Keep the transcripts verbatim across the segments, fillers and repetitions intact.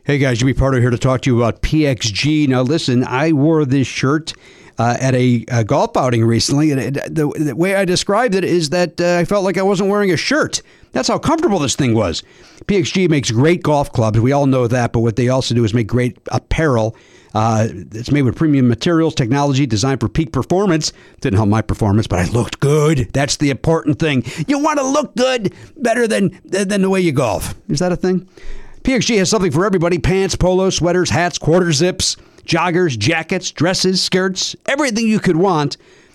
Hey guys, Jimmy Pardo here to talk to you about P X G. Now listen, I wore this shirt uh, at a, a golf outing recently, and it, the, the way I described it is that uh, I felt like I wasn't wearing a shirt. That's how comfortable this thing was. P X G makes great golf clubs. We all know that, but what they also do is make great apparel. Uh, it's made with premium materials, technology, designed for peak performance. Didn't help my performance, but I looked good. That's the important thing. You want to look good better than, than the way you golf. Is that a thing? P X G has something for everybody. Pants, polos, sweaters, hats, quarter zips, joggers, jackets, dresses, skirts, everything you could want.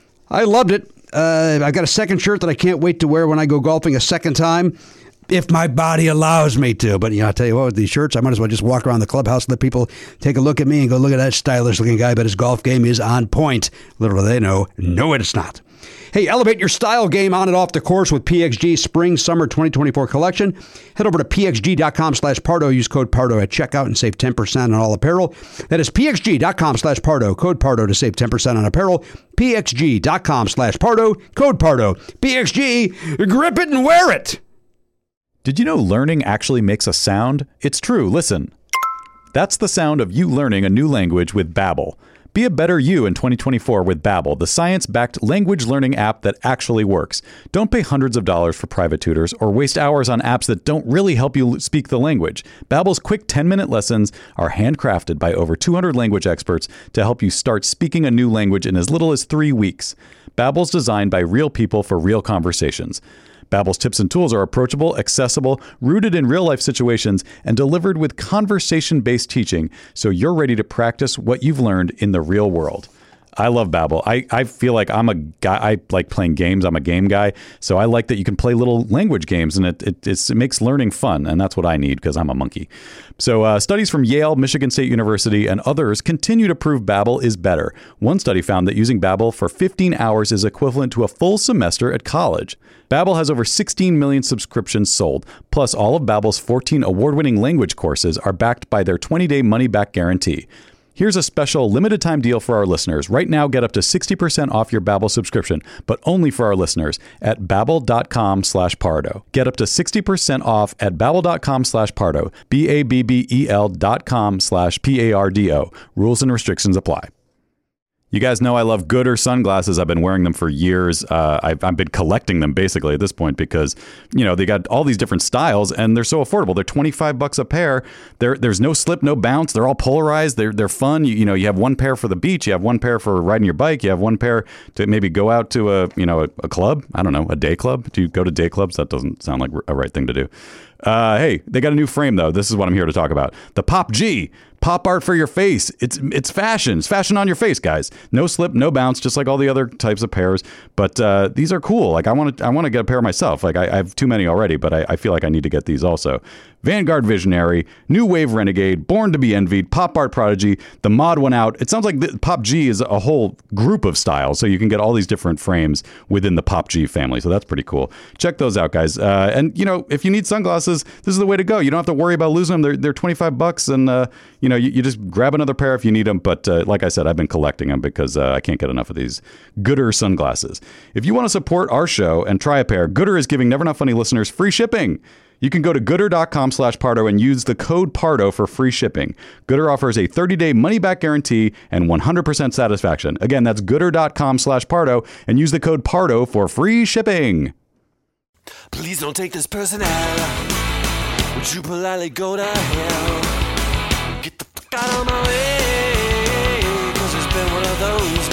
I loved it. Uh, I got a second shirt that I can't wait to wear when I go golfing a second time, if my body allows me to. But, you know, I'll tell you what, with these shirts, I might as well just walk around the clubhouse and let people take a look at me and go, look at that stylish looking guy, but his golf game is on point. Little do they know, no, it's not. Hey, elevate your style game on and off the course with P X G Spring Summer twenty twenty-four collection. Head over to pxg.com slash Pardo. Use code Pardo at checkout and save ten percent on all apparel. That is pxg.com slash Pardo. Code Pardo to save ten percent on apparel. pxg.com slash Pardo. Code Pardo. P X G, grip it and wear it. Did you know learning actually makes a sound? It's true. Listen. That's the sound of you learning a new language with Babbel. Be a better you in twenty twenty-four with Babbel, the science-backed language learning app that actually works. Don't pay hundreds of dollars for private tutors or waste hours on apps that don't really help you speak the language. Babbel's quick ten-minute lessons are handcrafted by over two hundred language experts to help you start speaking a new language in as little as three weeks. Babbel's designed by real people for real conversations. Babbel's tips and tools are approachable, accessible, rooted in real-life situations, and delivered with conversation-based teaching, so you're ready to practice what you've learned in the real world. I love Babbel. I, I feel like I'm a guy. I like playing games. I'm a game guy. So I like that you can play little language games, and it it, it's, it makes learning fun. And that's what I need because I'm a monkey. So uh, studies from Yale, Michigan State University, and others continue to prove Babbel is better. One study found that using Babbel for fifteen hours is equivalent to a full semester at college. Babbel has over sixteen million subscriptions sold. Plus, all of Babbel's fourteen award-winning language courses are backed by their twenty-day money-back guarantee. Here's a special limited-time deal for our listeners. Right now, get up to sixty percent off your Babbel subscription, but only for our listeners at babbel.com slash Pardo. Get up to sixty percent off at babbel.com slash Pardo. B-A-B-B-E-L dot com slash P-A-R-D-O. Rules and restrictions apply. You guys know I love Goodr sunglasses. I've been wearing them for years. Uh, I've, I've been collecting them basically at this point because, you know, they got all these different styles and they're so affordable. They're twenty-five bucks a pair. There, there's no slip, no bounce. They're all polarized. They're they're fun. You, you know, you have one pair for the beach. You have one pair for riding your bike. You have one pair to maybe go out to a, you know, a, a club. I don't know, a day club. Do you go to day clubs? That doesn't sound like a right thing to do. Uh, hey, they got a new frame though. This is what I'm here to talk about. The Pop G. Pop art for your face. It's it's fashion. It's fashion on your face, guys. No slip, no bounce, just like all the other types of pairs. But uh, these are cool. Like I want to I want to get a pair myself. Like I, I have too many already, but I, I feel like I need to get these also. Vanguard Visionary, New Wave Renegade, Born to be Envied, Pop Art Prodigy, the Mod One Out. It sounds like the Pop G is a whole group of styles, so you can get all these different frames within the Pop G family. So that's pretty cool. Check those out, guys. Uh, and you know, if you need sunglasses, this is the way to go. You don't have to worry about losing them. They're they're twenty-five bucks, and uh, you know, you, you just grab another pair if you need them. But uh, like I said, I've been collecting them because uh, I can't get enough of these Goodr sunglasses. If you want to support our show and try a pair, Goodr is giving Never Not Funny listeners free shipping. You can go to goodr.com slash Pardo and use the code Pardo for free shipping. Goodr offers a thirty-day money-back guarantee and one hundred percent satisfaction. Again, that's goodr.com slash Pardo and use the code Pardo for free shipping. Please don't take this person out. Would you politely go to hell? Get the fuck out of my way, cause it's been one of those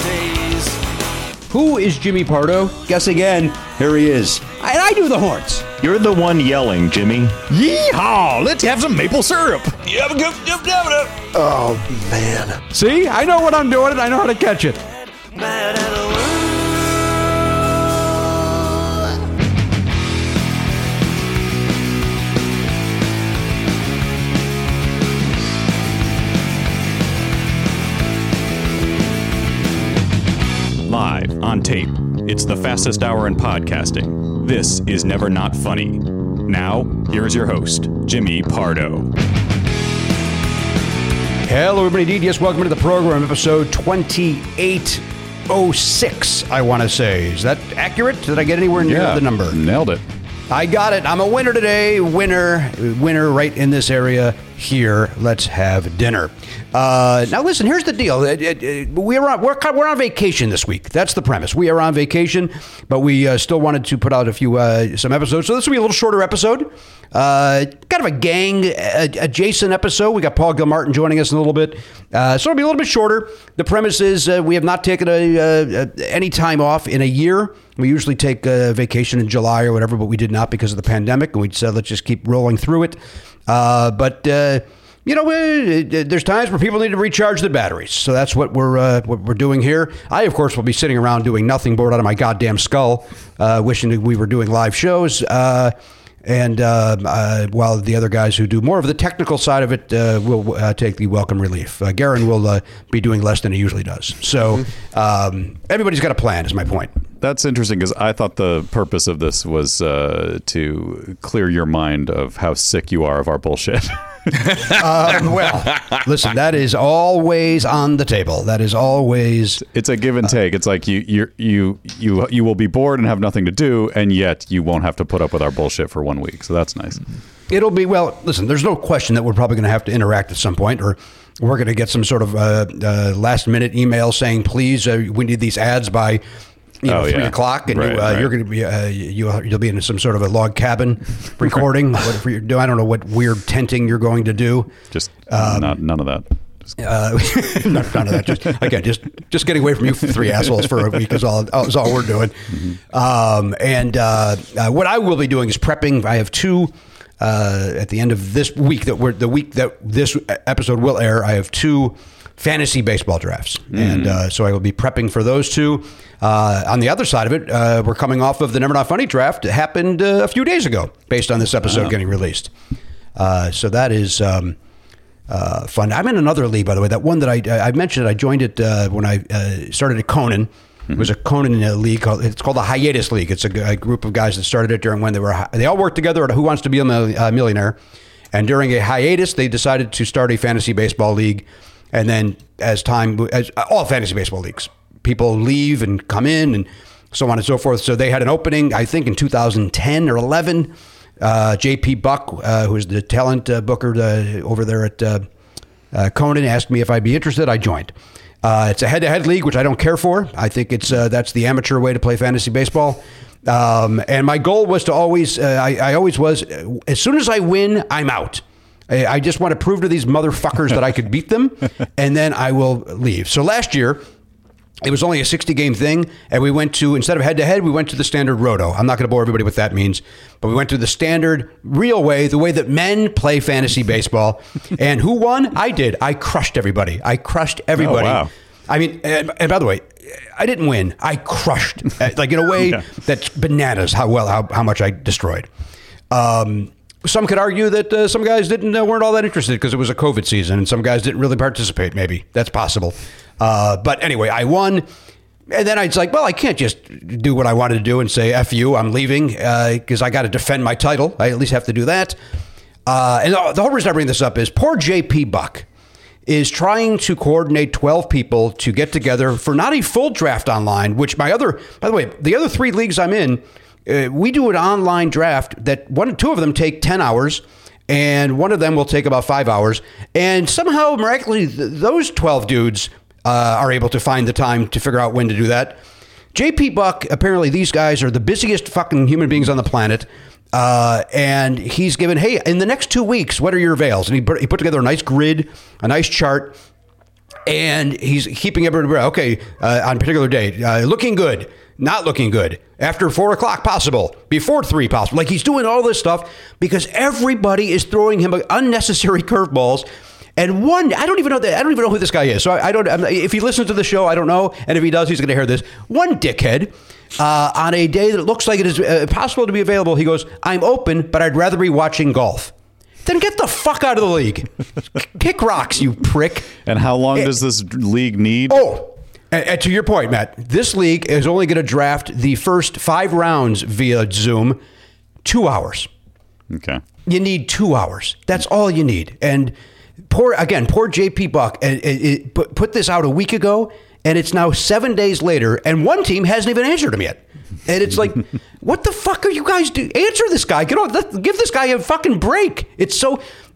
days. Who is Jimmy Pardo? Guess again. Here he is. And I do the horns. You're the one yelling, Jimmy. Yeehaw! Let's have some maple syrup. Yep, yep, yep, yep. Oh, man. See? I know what I'm doing and I know how to catch it. Mad at the world. Live on tape. It's the fastest hour in podcasting. This is Never Not Funny. Now, here's your host, Jimmy Pardo. Hello, everybody. D D S, welcome to the program, episode twenty-eight oh six, I want to say. Is that accurate? Did I get anywhere near Yeah, the number? Nailed it. I got it. I'm a winner today. Winner. Winner right in this area. here. Let's have dinner. Uh, now, listen, here's the deal. It, it, it, we're, on, we're, we're on vacation this week. That's the premise. We are on vacation, but we uh, still wanted to put out a few, uh, some episodes. So this will be a little shorter episode. Uh, kind of a gang uh, adjacent episode. We got Paul Gilmartin joining us in a little bit. Uh, so it'll be a little bit shorter. The premise is uh, we have not taken a, uh, any time off in a year. We usually take a vacation in July or whatever, but we did not because of the pandemic. And we said, let's just keep rolling through it. Uh, but, uh, you know, uh, there's times where people need to recharge their batteries. So that's what we're uh, what we're doing here. I, of course, will be sitting around doing nothing, bored out of my goddamn skull, uh, wishing that we were doing live shows. Uh, and uh, uh, while the other guys who do more of the technical side of it uh, will uh, take the welcome relief. Uh, Garen will uh, be doing less than he usually does. So um, everybody's got a plan, is my point. That's interesting because I thought the purpose of this was uh, to clear your mind of how sick you are of our bullshit. uh, well, listen, that is always on the table. That is always. It's a give and take. It's like you you you you you will be bored and have nothing to do, and yet you won't have to put up with our bullshit for one week. So that's nice. It'll be well. Listen, there's no question that we're probably going to have to interact at some point, or we're going to get some sort of uh, uh, last minute email saying, "Please, uh, we need these ads by." You know, oh, three yeah. o'clock, and right, you, uh, right. you're going to be uh, you you'll be in some sort of a log cabin recording. Whatever you're doing, I don't know what weird tenting you're going to do. Just um, not, none of that. Just... Uh, none of that. Just again, just just getting away from you three assholes for a week is all is all we're doing. Mm-hmm. Um, and uh, uh, what I will be doing is prepping. I have two. Uh, at the end of this week, that we're the week that this episode will air, I have two fantasy baseball drafts, mm. and uh, so I will be prepping for those two. Uh, on the other side of it, uh, we're coming off of the Never Not Funny draft. It happened uh, a few days ago, based on this episode wow. getting released. Uh, so that is um, uh, fun. I'm in another league, by the way. That one that I I mentioned, I joined it uh, when I uh, started at Conan. It was a Conan uh, league called, it's called the Hiatus League. It's a, a group of guys that started it during when they were, they all worked together at Who Wants to Be a Millionaire. And during a hiatus, they decided to start a fantasy baseball league. And then as time, as all fantasy baseball leagues, people leave and come in and so on and so forth. So they had an opening, I think in two thousand ten or eleven. Uh, J P Buck, uh, who's the talent uh, booker uh, over there at uh, uh, Conan, asked me if I'd be interested. I joined. Uh, it's a head-to-head league, which I don't care for. I think it's uh, that's the amateur way to play fantasy baseball. Um, and my goal was to always, uh, I, I always was, uh, as soon as I win, I'm out. I, I just want to prove to these motherfuckers that I could beat them, and then I will leave. So last year, it was only a sixty-game thing, and we went to, instead of head-to-head, we went to the standard roto. I'm not going to bore everybody what that means, but we went to the standard, real way, the way that men play fantasy baseball. And who won? I did. I crushed everybody. I crushed everybody. Oh, wow. I mean, and, and by the way, I didn't win. I crushed, like in a way yeah. that's bananas how well, how, how much I destroyed. Um, some could argue that uh, some guys didn't uh, weren't all that interested because it was a COVID season, and some guys didn't really participate. Maybe that's possible. Uh, but anyway, I won. And then I was like, well, I can't just do what I wanted to do and say, F you, I'm leaving, because uh, I got to defend my title. I at least have to do that. Uh, and the whole reason I bring this up is poor J P Buck is trying to coordinate twelve people to get together for not a full draft online, which my other, by the way, the other three leagues I'm in, uh, we do an online draft that one, two of them take ten hours. And one of them will take about five hours. And somehow, miraculously, th- those twelve dudes uh, are able to find the time to figure out when to do that. J P Buck, apparently these guys are the busiest fucking human beings on the planet. Uh, and he's given, hey, in the next two weeks, what are your avails? And he put, he put together a nice grid, a nice chart. And he's keeping everybody, okay, uh, on a particular day, uh, looking good, not looking good, after four o'clock possible, before three possible. Like he's doing all this stuff because everybody is throwing him unnecessary curveballs. And one, I don't even know that, I don't even know who this guy is. So I, I don't, I'm, if he listens to the show, I don't know. And if he does, he's going to hear this. One dickhead uh, on a day that looks like it is uh, possible to be available. He goes, I'm open, but I'd rather be watching golf. Then get the fuck out of the league. Kick rocks, you prick. And how long it, does this league need? Oh, and, and to your point, Matt, this league is only going to draft the first five rounds via Zoom, two hours. Okay. You need two hours. That's all you need. And poor, again, poor J P Buck it, it, it put, put this out a week ago, and it's now seven days later, and one team hasn't even answered him yet. And it's like, what the fuck are you guys doing? Answer this guy. Get on. Give this guy a fucking break. It's so.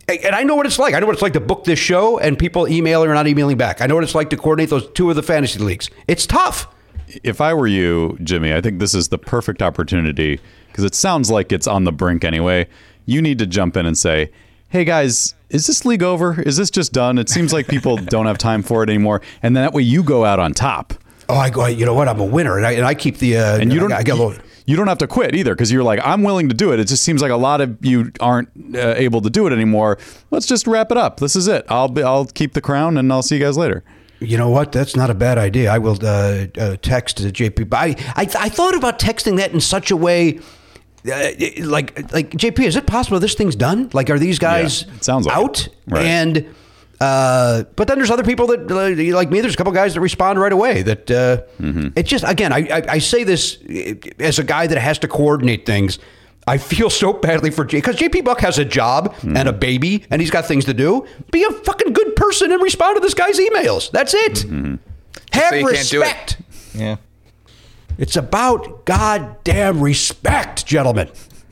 And I know what it's like. I know what it's like to book this show and people emailing or not emailing back. I know what it's like to coordinate those two of the fantasy leagues. It's tough. If I were you, Jimmy, I think this is the perfect opportunity because it sounds like it's on the brink anyway. You need to jump in and say, hey, guys, is this league over? Is this just done? It seems like people don't have time for it anymore. And then that way you go out on top. Oh, I go, you know what? I'm a winner. And I, and I keep the... Uh, and you don't... I, I get a little, You don't have to quit either because you're like, I'm willing to do it. It just seems like a lot of you aren't uh, able to do it anymore. Let's just wrap it up. This is it. I'll be, I'll keep the crown and I'll see you guys later. You know what? That's not a bad idea. I will uh, uh, text J P. But I, I, I thought about texting that in such a way, uh, like, like J P, is it possible this thing's done? Like, are these guys yeah, it sounds like out? It. Right. And... Uh, but then there's other people that, uh, like me, there's a couple guys that respond right away. That uh, mm-hmm. It's just, again, I, I, I say this as a guy that has to coordinate things. I feel so badly for J because J P Buck has a job mm-hmm. and a baby and he's got things to do. Be a fucking good person and respond to this guy's emails. That's it. Mm-hmm. Have so respect. It. Yeah. It's about goddamn respect, gentlemen.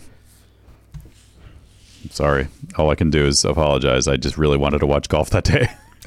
Sorry. All I can do is apologize. I just really wanted to watch golf that day.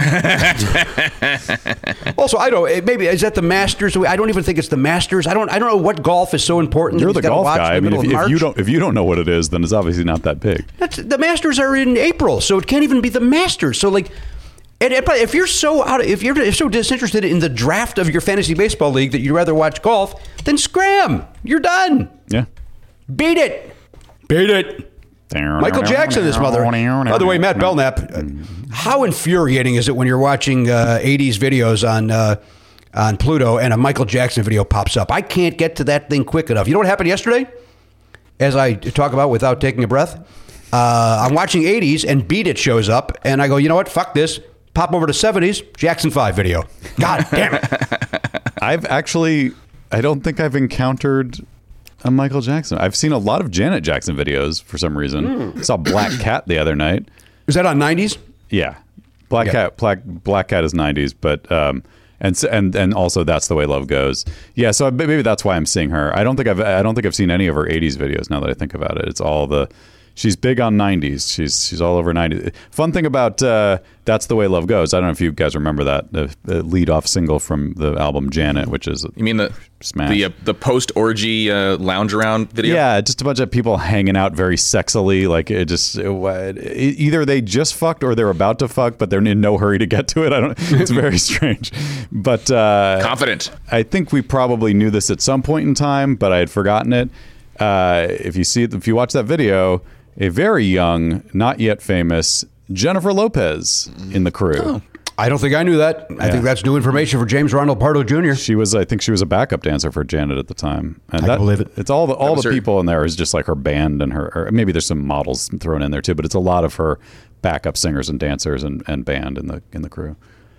Also, I don't. Maybe is that the Masters? I don't even think it's the Masters. I don't. I don't know what golf is so important. You're the golf guy. I mean, if, if you March. don't, if you don't know what it is, then it's obviously not that big. That's, the Masters are in April, so it can't even be the Masters. So, like, and, and if you're so out, of, if you're if so disinterested in the draft of your fantasy baseball league that you'd rather watch golf, then scram. You're done. Yeah. Beat it. Beat it. Michael Jackson, this mother. By the way, Matt Belknap, uh, how infuriating is it when you're watching uh, eighties videos on uh, on Pluto and a Michael Jackson video pops up? I can't get to that thing quick enough. You know what happened yesterday? As I talk about without taking a breath, uh, I'm watching eighties and Beat It shows up, and I go, you know what? Fuck this. Pop over to seventies, Jackson five video. God damn it. I've actually, I don't think I've encountered... a Michael Jackson. I've seen a lot of Janet Jackson videos for some reason. Mm. I saw Black Cat the other night. Is that on nineties? Yeah, Black yeah. Cat. Black Black Cat is nineties, but um, and and and also That's the Way Love Goes. Yeah, so maybe that's why I'm seeing her. I don't think I've I don't think I've seen any of her eighties videos. Now that I think about it, it's all the. She's big on nineties. She's she's all over nineties. Fun thing about uh, That's the Way Love Goes. I don't know if you guys remember that the, the lead off single from the album Janet, which is you mean the smash. the uh, the post orgy uh, lounge around video. Yeah, just a bunch of people hanging out very sexily. Like it just it, it, either they just fucked or they're about to fuck, but they're in no hurry to get to it. I don't. It's very strange, but uh, confident. I think we probably knew this at some point in time, but I had forgotten it. Uh, if you see if you watch that video. A very young, not yet famous Jennifer Lopez in the crew. Oh. I don't think I knew that. I yeah. think that's new information for James Ronald Pardo Junior She was, I think, she was a backup dancer for Janet at the time. And I that, believe it. It's all the all the her. people in there is just like her band and her. Or maybe there's some models thrown in there too, but it's a lot of her backup singers and dancers and, and band in the in the crew.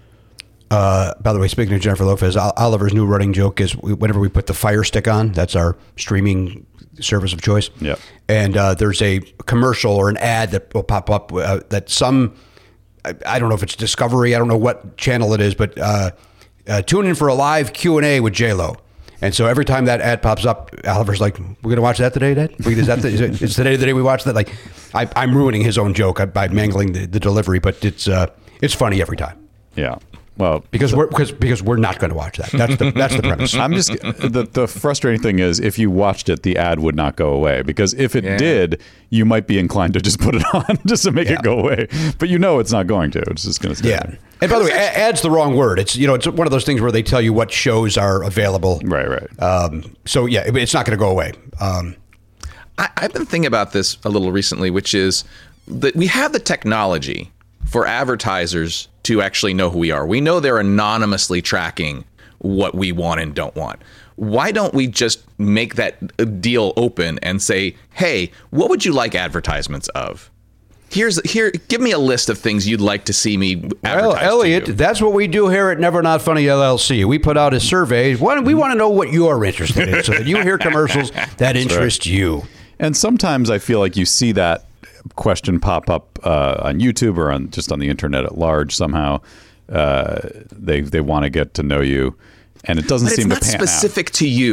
Uh, by the way, speaking of Jennifer Lopez, Oliver's new running joke is whenever we put the Fire Stick on, that's our streaming service of choice. Yep. And uh, there's a commercial or an ad that will pop up uh, that some, I, I don't know if it's Discovery, I don't know what channel it is, but uh, uh, tune in for a live Q and A with J-Lo. And so every time that ad pops up, Oliver's like, we're going to watch that today, Dad? Is that the, is it, is today the day we watch that? Like, I, I'm ruining his own joke by mangling the, the delivery, but it's uh, it's funny every time. Yeah. Well, because we're because because we're not going to watch that. That's the that's the premise. I'm just the the frustrating thing is if you watched it, the ad would not go away because if it yeah. did, you might be inclined to just put it on just to make yeah. it go away. But you know it's not going to. It's just going to stay yeah. there. And by the way, ad's the wrong word. It's you know it's one of those things where they tell you what shows are available. Right, right. Um, so yeah, it's not going to go away. Um, I, I've been thinking about this a little recently, which is that we have the technology for advertisers to actually know who we are. We know they're anonymously tracking what we want and don't want. Why don't we just make that deal open and say, hey, what would you like advertisements of? Here's here. Give me a list of things you'd like to see me advertise. Well, Elliot, to you. that's what we do here at Never Not Funny L L C. We put out a survey. We want to know what you're interested in so that you hear commercials that interest right. you. And sometimes I feel like you see that question pop up uh, on YouTube or on just on the internet at large somehow. Uh, they they want to get to know you, and it doesn't but Mm. it's seem not to pan specific out. to you.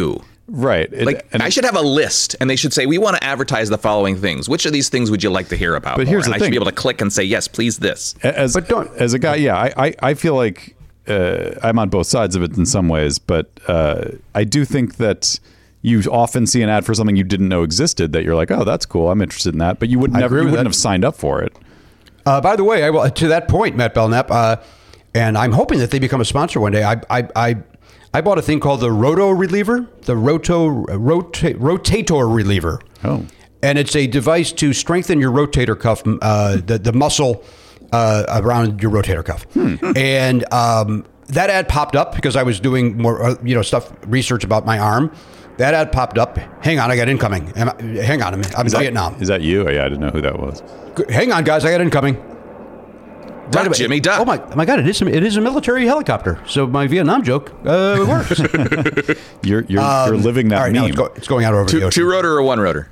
Right. It- Like and I it- should have a list, and they should say, "We want to advertise the following things. Which of these things would you like to hear about?" But more? here's and the I thing. should be able to click and say, "Yes, please." This. as But don't- as a guy, yeah, I I, I feel like uh, I'm on both sides of it in some ways, but uh, I do think that you often see an ad for something you didn't know existed that you're like, oh, that's cool, I'm interested in that, but you would I never, agree you with wouldn't that. have signed up for it. Uh, by the way, I will, to that point, Matt Belknap, uh, and I'm hoping that they become a sponsor one day. I I I, I bought a thing called the Roto Reliever, the Roto rota, Rotator Reliever. Oh. And it's a device to strengthen your rotator cuff, uh, the the muscle uh, around your rotator cuff. Hmm. And um, that ad popped up because I was doing more, uh, you know, stuff research about my arm. That ad popped up. Hang on, I got incoming. Am I- Hang on, I'm, I'm in Is that, Vietnam. Is that you? Oh, yeah, I didn't know who that was. Hang on, guys, I got incoming. Duck, away. Jimmy, duck. Oh my, oh my God! It is it is a military helicopter. So my Vietnam joke uh, it works. You're you're, you're living that All right, meme. now it's, go, it's going out over the Two, ocean. two rotor or one rotor?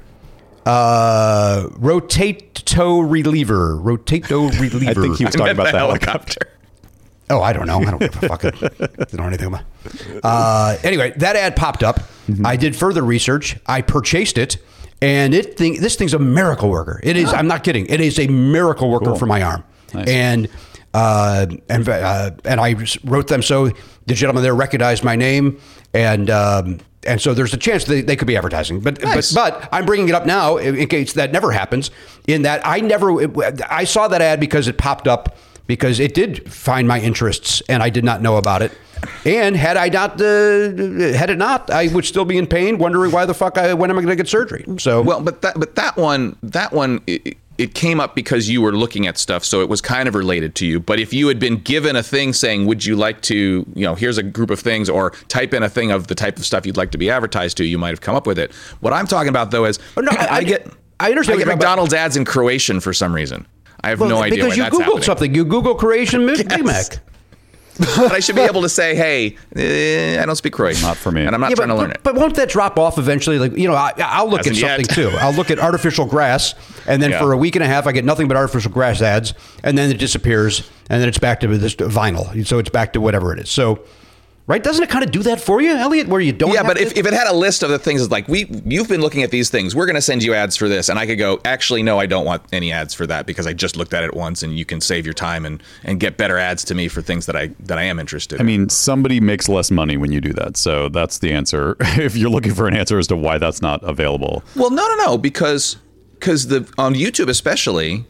Uh, rotato reliever. Rotato reliever. I think he was I talking meant about the the helicopter. Oh, I don't know. I don't give a fuck. I don't know anything about. Uh, anyway, that ad popped up. Mm-hmm. I did further research. I purchased it, and it thing. This thing's a miracle worker. It is. I'm not kidding. It is a miracle worker Cool. for my arm. Nice. And uh, and uh, and I wrote them so the gentleman there recognized my name, and um, and so there's a chance they, they could be advertising. But Nice. but but I'm bringing it up now in, in case that never happens. In that I never I saw that ad because it popped up. Because it did find my interests, and I did not know about it. And had I not, uh, had it not, I would still be in pain, wondering why the fuck I when am I going to get surgery? So Well, but that but that one that one it, it came up because you were looking at stuff, so it was kind of related to you. But if you had been given a thing saying, "Would you like to, you know, here's a group of things," or type in a thing of the type of stuff you'd like to be advertised to, you might have come up with it. What I'm talking about though is Oh, no, I, I- get I understand I what get you're talking McDonald's ads in Croatian for some reason. I have well, no idea because why you that's Googled happening. something. You Google Croatian Big Yes. Mac. But I should be able to say, "Hey, eh, I don't speak Croatian, Not for me. and I'm not Yeah, trying but, to learn but, it." but won't that drop off eventually? Like you know, I, I'll look Hasn't at something yet. too. I'll look at artificial grass, and then Yeah. for a week and a half, I get nothing but artificial grass ads, and then it disappears, and then it's back to this vinyl. So it's back to whatever it is. So, right? Doesn't it kind of do that for you, Elliot? Where you don't? Yeah, have but to- if, if it had a list of the things like we you've been looking at these things, we're going to send you ads for this, and I could go, actually, no, I don't want any ads for that because I just looked at it once, and you can save your time and, and get better ads to me for things that I that I am interested I in. mean, somebody makes less money when you do that. So that's the answer. If you're looking for an answer as to why that's not available. Well, no, no, no, because because the on YouTube especially,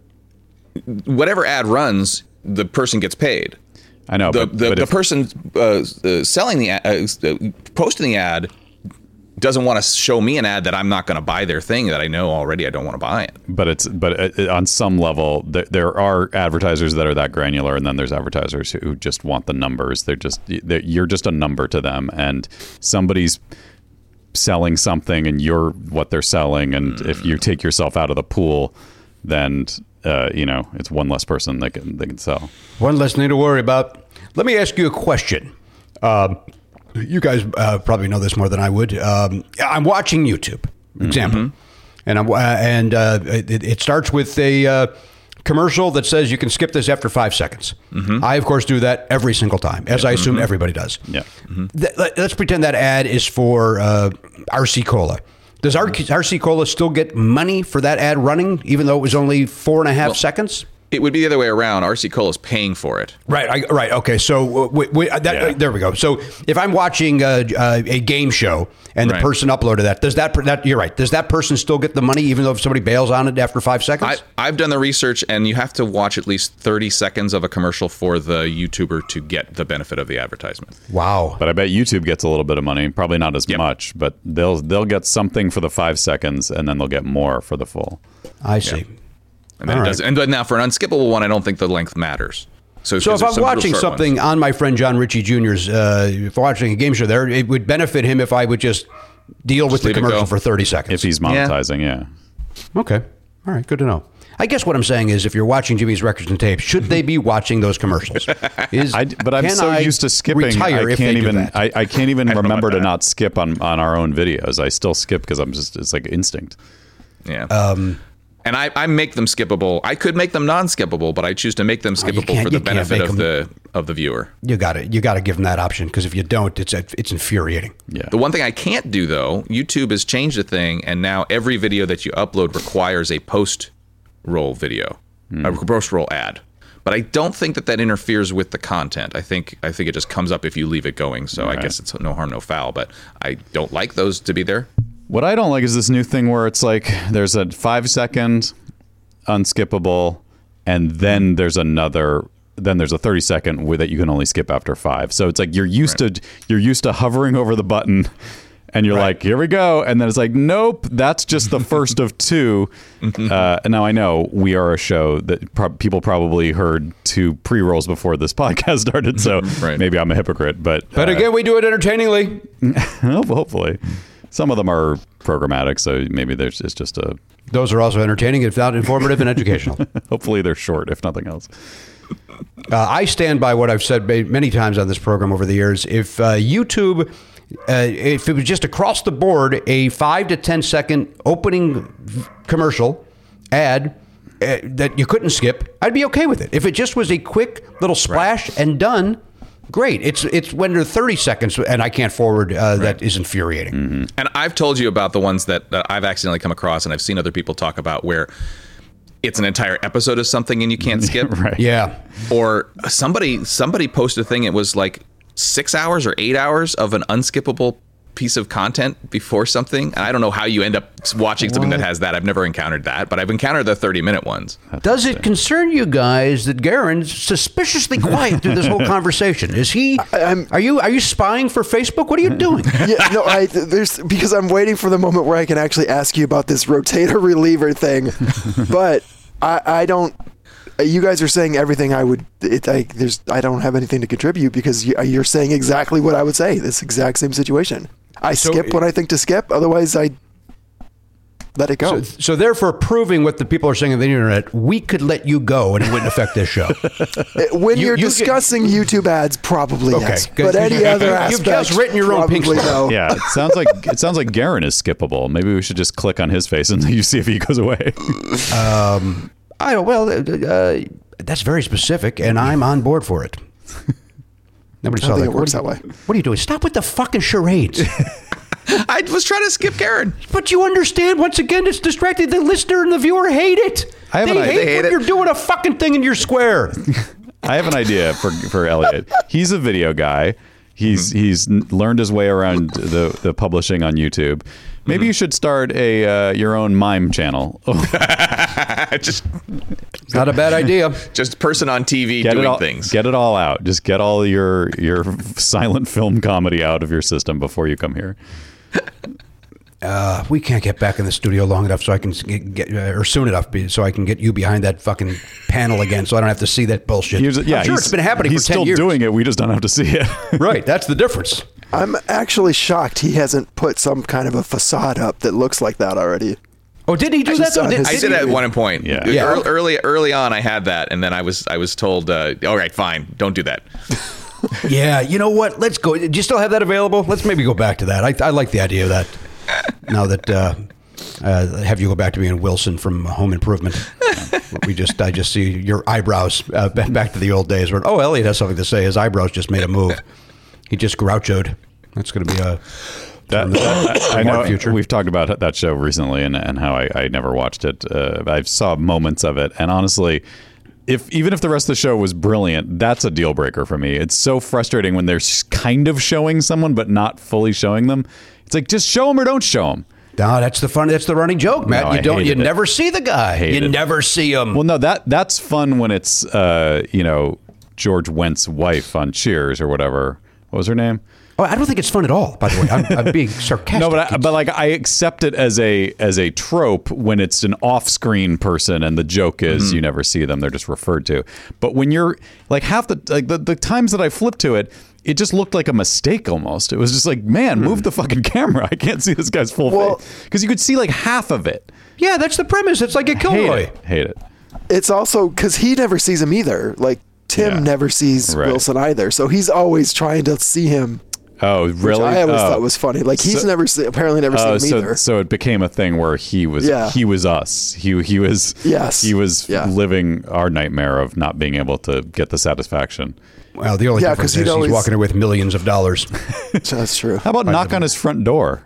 whatever ad runs, the person gets paid. I know, The but, the, but the if, person uh, uh, selling the ad, uh, uh, posting the ad doesn't want to show me an ad that I'm not going to buy their thing that I know already I don't want to buy it. but it's but uh, on some level, there, there are advertisers that are that granular, and then there's advertisers who just want the numbers. They're just they're, you're just a number to them, and somebody's selling something, and you're what they're selling. And Mm. if you take yourself out of the pool, then uh, you know it's one less person they can they can sell. One less thing to worry about. Let me ask you a question. Um, you guys uh, probably know this more than I would. Um, I'm watching YouTube, example, Mm-hmm. and I'm uh, and uh, it, it starts with a uh, commercial that says you can skip this after five seconds. Mm-hmm. I of course do that every single time, as I assume everybody does. Yeah. Th- let- let's pretend that ad is for uh, R C Cola. Does R- RC Cola still get money for that ad running, even though it was only four and a half seconds? It would be the other way around. R C Cola is paying for it. Right, I, right, okay. So uh, we, we, that, Yeah. uh, there we go. So if I'm watching uh, uh, a game show and the Right. person uploaded that, does that, per- that you're right? Does that person still get the money even though if somebody bails on it after five seconds? I, I've done the research, and you have to watch at least thirty seconds of a commercial for the YouTuber to get the benefit of the advertisement. wow. But I bet YouTube gets a little bit of money, probably not as Yep. much, but they'll they'll get something for the five seconds, and then they'll get more for the full. I see. And then All it right. does. And but now for an unskippable one, I don't think the length matters. So, So 'cause if there's I'm some real watching short something ones. on my friend John Ritchie Junior's, uh, if I'm watching a game show there, it would benefit him if I would just deal with the leave it commercial go. for thirty seconds. If he's monetizing, yeah. Okay. All right. Good to know. I guess what I'm saying is if you're watching Jimmy's records and tapes, should they be watching those commercials? Is, I, but I'm can so I used to skipping, retire I if they can't do even that? I, I can't even know about remember to that. not skip on, on our own videos. I still skip because I'm just it's like instinct. Yeah. Um, and I, I make them skippable. I could make them non-skippable, but I choose to make them you skippable can't- for the you can't benefit make of them- the of the viewer. You got to you got to give them that option, because if you don't, it's it's infuriating. Yeah. The one thing I can't do, though, YouTube has changed a thing, and now every video that you upload requires a post-roll video, mm. a post-roll ad. But I don't think that that interferes with the content. I think I think it just comes up if you leave it going. So right. I guess it's no harm, no foul. But I don't like those to be there. What I don't like is this new thing where it's like there's a five second unskippable, and then there's another. Then there's a thirty second where that you can only skip after five. So it's like you're used right. to you're used to hovering over the button, and you're right. like, here we go, and then it's like, nope, that's just the first of two. Uh, and now I know we are a show that pro- people probably heard two pre-rolls before this podcast started, so right. maybe I'm a hypocrite. But but uh, again, we do it entertainingly. Hopefully, some of them are programmatic, so maybe there's it's just a. Those are also entertaining, if not informative and educational. Hopefully, they're short, if nothing else. Uh, I stand by what I've said many times on this program over the years. If uh, YouTube, uh, if it was just across the board, a five to ten second opening commercial ad uh, that you couldn't skip, I'd be okay with it. If it just was a quick little splash right. and done, great. It's it's when they're thirty seconds and I can't forward, uh, right. that is infuriating. Mm-hmm. And I've told you about the ones that, that I've accidentally come across, and I've seen other people talk about, where it's an entire episode of something and you can't skip. Right. Yeah. Or somebody somebody posted a thing. It was like six hours or eight hours of an unskippable piece of content before something. And I don't know how you end up watching something what? that has that. I've never encountered that, but I've encountered the thirty minute ones. That's Does it concern you guys that Garen's suspiciously quiet through this whole conversation? Is he? I, I'm, are you? Are you spying for Facebook? What are you doing? Yeah, no, I there's because I'm waiting for the moment where I can actually ask you about this rotator reliever thing, but I, I don't. You guys are saying everything I would. It, I, there's. I don't have anything to contribute because you, you're saying exactly what I would say. This exact same situation. I so, skip when I think to skip. Otherwise, I let it go. So, so therefore, proving what the people are saying on the internet, we could let you go and it wouldn't affect this show. When you, you're you discussing get, YouTube ads, probably okay, yes. But any other aspect, you've just written your own pink slip. No. Yeah, it sounds like it sounds like Garen is skippable. Maybe we should just click on his face and you see if he goes away. um, I don't. Well, uh, that's very specific, and I'm on board for it. Nobody saw that. It works that way. What are you doing? Stop with the fucking charades. I was trying to skip Garen. But you understand, once again, it's distracted. The listener and the viewer hate it. I have they an hate, idea. they hate when it. You're doing a fucking thing in your square. I have an idea for for Elliot. He's a video guy. He's mm-hmm. he's learned his way around the, the publishing on YouTube. Maybe mm-hmm. you should start a uh, your own mime channel. Just not a bad idea. Just person on T V get doing all, things. Get it all out. Just get all your your silent film comedy out of your system before you come here. Uh, we can't get back in the studio long enough so I can get, get uh, or soon enough so I can get you behind that fucking panel again, so I don't have to see that bullshit. He's, yeah, I'm sure it's been happening he's for ten still years. doing it. We just don't have to see it. Right, that's the difference. I'm actually shocked he hasn't put some kind of a facade up that looks like that already. Oh, did he do I that? Though? Did, I did at one point. Yeah. yeah. yeah. Early, early on, I had that, and then I was I was told, uh, "All right, fine, don't do that." Yeah, you know what? Let's go. Do you still have that available? Let's maybe go back to that. I, I like the idea of that. Now that uh, uh, have you go back to being Wilson from Home Improvement? We just I just see your eyebrows uh, back to the old days where oh Elliot has something to say. His eyebrows just made a move. He just grouchoed. That's going to be a. That, that, I know future. We've talked about that show recently and, and how I, I never watched it. Uh, I saw moments of it, and honestly, if even if the rest of the show was brilliant, that's a deal breaker for me. It's so frustrating when they're kind of showing someone but not fully showing them. It's like just show them or don't show them. No, that's the fun. That's the running joke, Matt. No, you I don't. You it. never see the guy. You it. never see him. Well, no, that that's fun when it's uh, you know George Wentz's wife on Cheers or whatever. What was her name? Oh, I don't think it's fun at all. By the way, I'm, I'm being sarcastic. No, but I, but like I accept it as a as a trope when it's an off-screen person and the joke is mm-hmm. you never see them; they're just referred to. But when you're like half the like the, the times that I flipped to it, it just looked like a mistake almost. It was just like, man, move the fucking camera. I can't see this guy's full well, face because you could see like half of it. Yeah, that's the premise. It's like a Kilroy. Hate it. Hate it. It's also because he never sees him either. Like Tim yeah. never sees right. Wilson either, so he's always trying to see him. Oh, really? Which I always oh. thought was funny. Like he's So- never se- apparently never Oh, seen so him either. so it became a thing where he was Yeah. he was us. He he was Yes. he was Yeah. living our nightmare of not being able to get the satisfaction. Well, the only Yeah, difference 'cause he'd is always- he's walking in with millions of dollars. That's true. How about knock on his front door?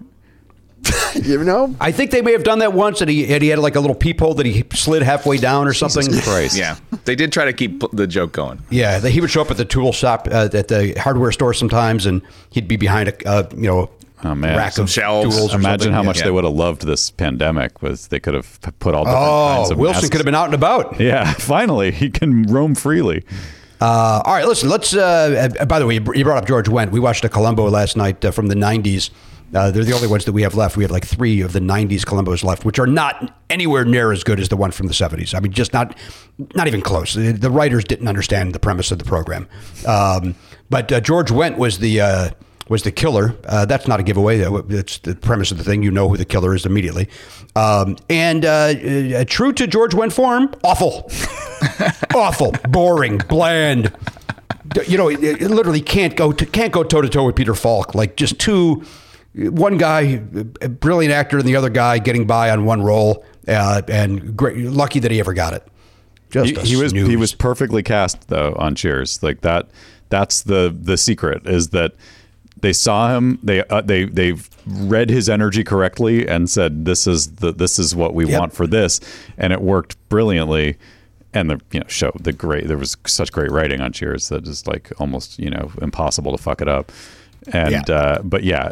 You know? I think they may have done that once, and he, and he had like a little peephole that he slid halfway down or something. Christ. Yeah, they did try to keep the joke going. Yeah, he would show up at the tool shop uh, at the hardware store sometimes, and he'd be behind a uh, you know Oh, man. rack Some of shelves. tools. Or Imagine something. how Yeah. much Yeah. they would have loved this pandemic. Was they could have put all different kinds Oh, of Wilson masks. could have been out and about. Yeah, finally he can roam freely. Uh, all right, listen. Let's. Uh, uh, by the way, you brought up George Wendt. We watched a Columbo last night uh, from the nineties. Uh, they're the only ones that we have left. We have like three of the nineties Columbos left, which are not anywhere near as good as the one from the seventies. I mean, just not, not even close. The, the writers didn't understand the premise of the program. Um, but uh, George Wendt was the uh, was the killer. Uh, that's not a giveaway. It's the premise of the thing. You know who the killer is immediately. Um, and uh, uh, true to George Wendt form, awful, awful, boring, bland. You know, it, it literally can't go to, can't go toe to toe with Peter Falk. Like just two. One guy, a brilliant actor, and the other guy getting by on one role, uh, and great, lucky that he ever got it. Just He, a he was snooze. he was perfectly cast though on Cheers. Like that. That's the the secret is that they saw him. They uh, they they've read his energy correctly and said this is the this is what we Yep. want for this, and it worked brilliantly. And the you know show the great there was such great writing on Cheers that is like almost you know impossible to fuck it up. And Yeah. uh, but yeah,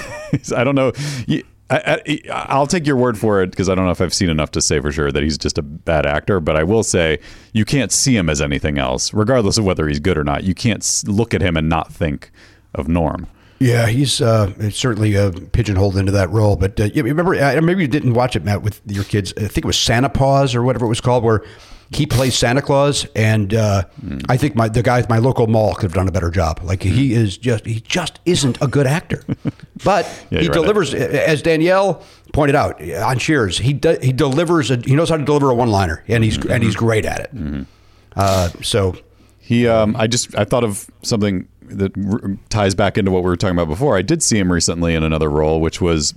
I don't know. I, I, I'll take your word for it because I don't know if I've seen enough to say for sure that he's just a bad actor. But I will say you can't see him as anything else, regardless of whether he's good or not. You can't s- look at him and not think of Norm. Yeah, he's uh, certainly uh, pigeonholed into that role. But uh, you remember, uh, maybe you didn't watch it, Matt, with your kids. I think it was Santa Paws or whatever it was called, where he plays Santa Claus, and uh, mm. I think my the guy at my local mall could have done a better job. Like mm. he is just he just isn't a good actor, but yeah, he right. delivers, as Danielle pointed out on Cheers. He de- he delivers a, he knows how to deliver a one liner, and he's mm-hmm. and he's great at it. Mm-hmm. Uh, so he, um, I just I thought of something that r- ties back into what we were talking about before. I did see him recently in another role, which was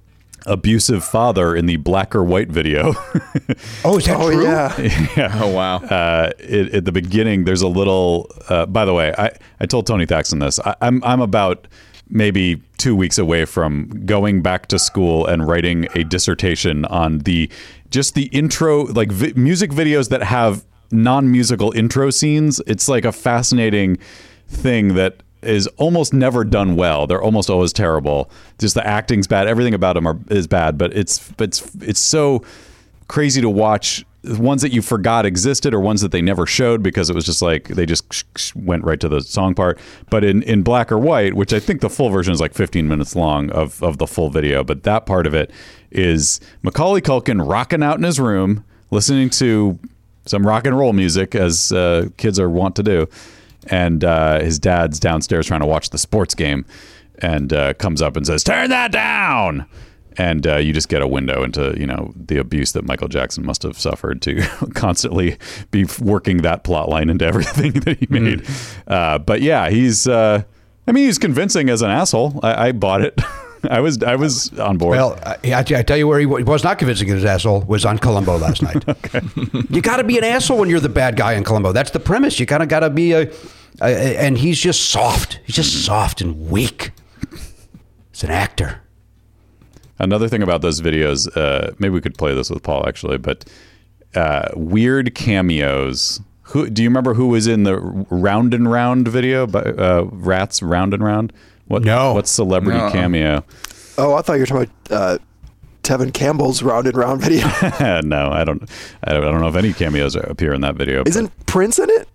abusive father in the Black or White video. Oh, is that oh, true? Yeah. yeah. Oh, wow. Uh, it, at the beginning, there's a little. Uh, by the way, I, I told Tony Thaxton this. I, I'm I'm about maybe two weeks away from going back to school and writing a dissertation on the just the intro, like vi- music videos that have non-musical intro scenes. It's like a fascinating thing that is almost never done well. They're almost always terrible. Just the acting's bad. Everything about them are, is bad. But it's it's it's so crazy to watch ones that you forgot existed or ones that they never showed because it was just like they just went right to the song part. But in, in Black or White, which I think the full version is like fifteen minutes long of, of the full video, but that part of it is Macaulay Culkin rocking out in his room, listening to some rock and roll music as uh, kids are wont to do. And uh, his dad's downstairs trying to watch the sports game and uh, comes up and says, "Turn that down." And uh, you just get a window into, you know, the abuse that Michael Jackson must have suffered to constantly be working that plot line into everything that he made. Mm. Uh, but yeah, he's, uh, I mean, he's convincing as an asshole. I, I bought it. I was I was on board. Well, I, I tell you where he was not convincing his asshole was on Columbo last night. Okay. You got to be an asshole when you're the bad guy in Columbo. That's the premise. You kind of got to be a, a, and he's just soft. He's just soft and weak. It's an actor. Another thing about those videos, uh, maybe we could play this with Paul actually, but uh, weird cameos. Who do you remember who was in the Round and Round video? Uh, Rats Round and Round. What? No. What celebrity No. cameo? Oh, I thought you were talking about uh, Tevin Campbell's Round and Round video. no, I don't. I don't. I don't know if any cameos appear in that video. Isn't Prince in it?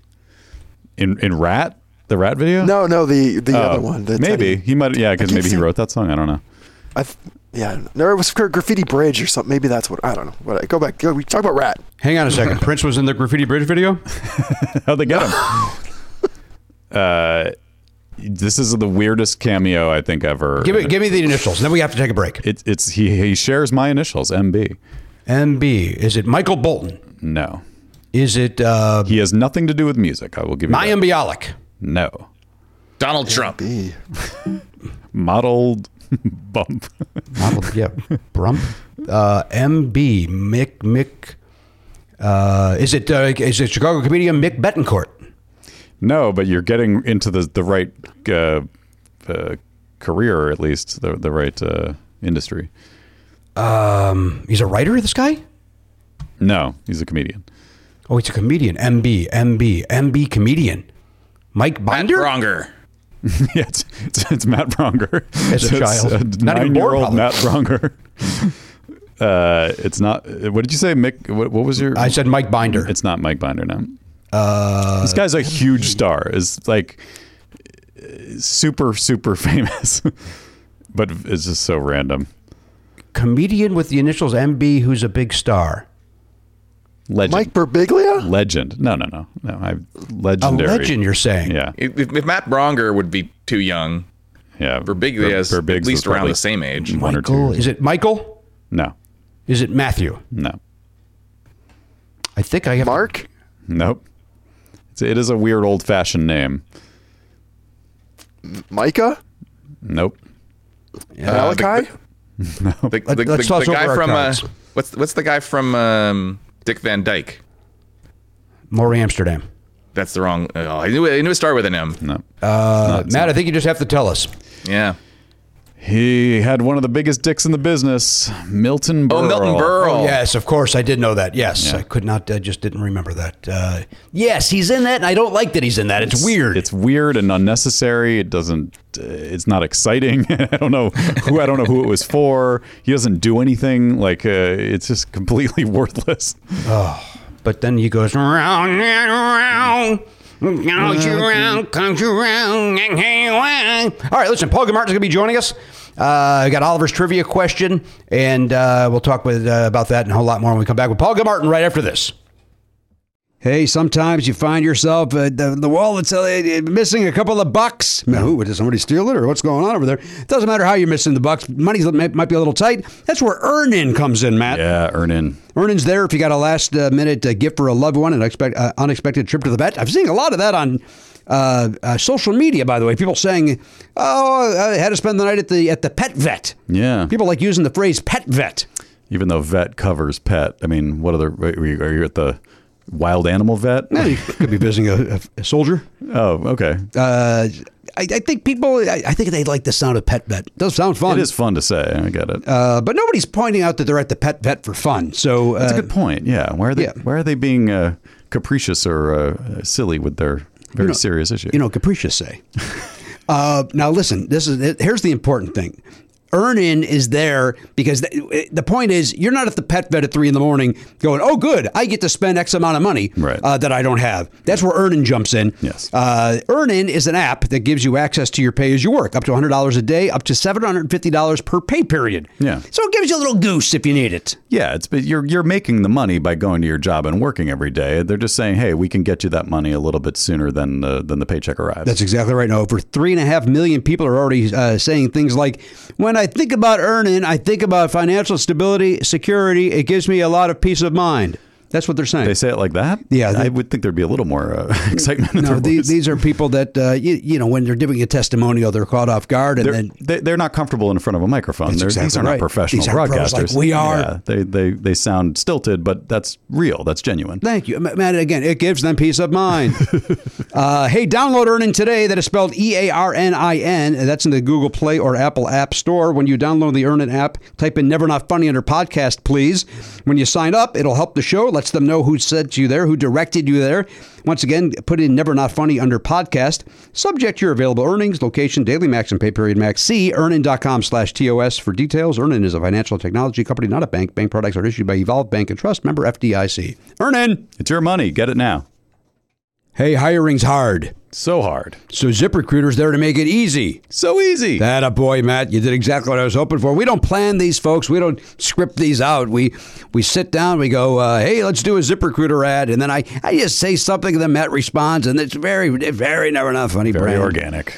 In in Rat, the Rat video? No, no, the the Oh, other one. The maybe Teddy. he might. Yeah, I because keep maybe he saying- wrote that song. I don't know. I th- yeah, no, it was Gra- Graffiti Bridge or something. Maybe that's what I don't know. What, go back. Go, we talk about Rat. Hang on a second. Prince was in the Graffiti Bridge video? How'd they get him? uh, this is the weirdest cameo I think ever. Give me, give me the initials, and then we have to take a break. It's it's he he shares my initials, M B. M B. Is it Michael Bolton? No, Is it uh, he has nothing to do with music. I will give you. Mayim that. Bialik? No. Donald Trump. B. Modeled bump. Modeled, yeah, Brump. Uh, M B, Mick, Mick. Uh, is it uh, is it Chicago comedian Mick Betancourt? No, but you're getting into the the right uh, uh, career, or at least the the right uh, industry. Um, he's a writer, this guy? No, he's a comedian. Oh, he's a comedian. M B, M B, M B comedian. Mike Binder? Matt Bronger. yeah, it's, it's, it's Matt Bronger. As a So it's child. a Not even born, nine-year-old probably. Matt Bronger. uh, it's not. What did you say, Mick? What, what was your? I said Mike Binder. It's not Mike Binder. No. Uh, This guy's a huge star. Is like super super famous, but it's just so random. comedian with the initials M B who's a big star. Legend. Mike Birbiglia? Legend. No, no, no, no. I A legendary. legend, you're saying? Yeah, If, if Matt Bronger would be too young, yeah. Birbiglia is Bir- at Birbig's least was around probably the same age. One or Michael, two. is it Michael? No, Is it Matthew? no, I think I have. Mark? nope. It's, it is a weird old-fashioned name. Micah? Nope. Malachi? The, the, Let- the, let's the toss over guy our from uh, cards. what's what's the guy from um, Dick Van Dyke? Maury Amsterdam. That's the wrong. Oh, I knew it, I knew it started with an M. No. Uh, Matt, I think you just have to tell us. Yeah. He had one of the biggest dicks in the business, Milton Berle. Oh, Milton Berle. Oh, yes, of course. I did know that. Yes. Yeah. I could not, I just didn't remember that. Uh, yes, he's in that, and I don't like that he's in that. It's, weird. It's weird and unnecessary. It doesn't. Uh, it's not exciting. I don't know who. I don't know who it was for. He doesn't do anything. Like uh, it's just completely worthless. But then he goes round and round. Comes around, comes around. All right, listen, Paul Gamartin's going to be joining us. Uh, we got Oliver's trivia question, and uh, we'll talk with uh, about that and a whole lot more when we come back with Paul Gamartin right after this. Hey, sometimes you find yourself uh, the, the wallet's uh, missing a couple of bucks. Now, who, did somebody steal it or what's going on over there? Doesn't matter how you're missing the bucks. Money might be a little tight. That's where Earn-In comes in, Matt. Yeah, earn in. Earnings there if you got a last uh, minute uh, gift for a loved one, an expect, uh, unexpected trip to the vet. I've seen a lot of that on uh, uh, social media, by the way. People saying, "Oh, I had to spend the night at the at the pet vet." Yeah. People like using the phrase "pet vet." Even though vet covers pet. I mean, what other? Are you, are you at the wild animal vet? Eh, you could be visiting a, a soldier. Oh, okay. Uh, I, I think people. I, I think they like the sound of pet vet. It does sound fun. It is fun to say. I get it. Uh, but nobody's pointing out that they're at the pet vet for fun. So uh, That's a good point. Yeah. Why are they? yeah. Why are they being uh, capricious or uh, silly with their very know, serious issue? You know, capricious say. uh, now, listen. This is here's the important thing. Earn-In is there because the, the point is you're not at the pet vet at three in the morning going, oh, good, I get to spend X amount of money Right. uh, that I don't have. That's where Earn-In jumps in. Yes. Uh, Earn-In is an app that gives you access to your pay as you work, up to one hundred dollars a day, up to seven hundred fifty dollars per pay period. Yeah. So it gives you a little goose if you need it. Yeah, it's but you're you're making the money by going to your job and working every day. They're just saying, hey, we can get you that money a little bit sooner than uh, than the paycheck arrives. That's exactly right. Now, over three and a half million people are already uh, saying things like, when I think about Earn-In, I think about financial stability, security. It gives me a lot of peace of mind. That's what they're saying. They say it like that? Yeah, they- I would think there'd be a little more uh, excitement in no, their these, voice. these are people that, uh, you, you know, when they're giving a testimonial, they're caught off guard. And They're, then they- they're not comfortable in front of a microphone. That's They're, these exactly are not right. professional These aren't pros broadcasters. like we are. Yeah, they, they, they sound stilted, but that's real. That's genuine. Thank you. Matt, again, it gives them peace of mind. uh, hey, download Earn-In today. That is spelled E A R N I N. That's in the Google Play or Apple App Store. When you download the Earn-In app, type in Never Not Funny under podcast, please. When you sign up, it'll help the show. Lets them know who sent you there, who directed you there. Once again, put in Never Not Funny under podcast. Subject to your available earnings, location, daily max, and pay period max. See earnin.com slash TOS for details. Earn-In is a financial technology company, not a bank. Bank products are issued by Evolve Bank and Trust, member F D I C. Earn-In. It's your money. Get it now. Hey, hiring's hard. So hard. So ZipRecruiter's there to make it easy. So easy. That a boy, Matt. You did exactly what I was hoping for. We don't plan these, folks. We don't script these out. We we sit down. We go, uh, hey, let's do a ZipRecruiter ad, and then I, I just say something, and then Matt responds, and it's very, very Never Not Funny. Very brand. organic.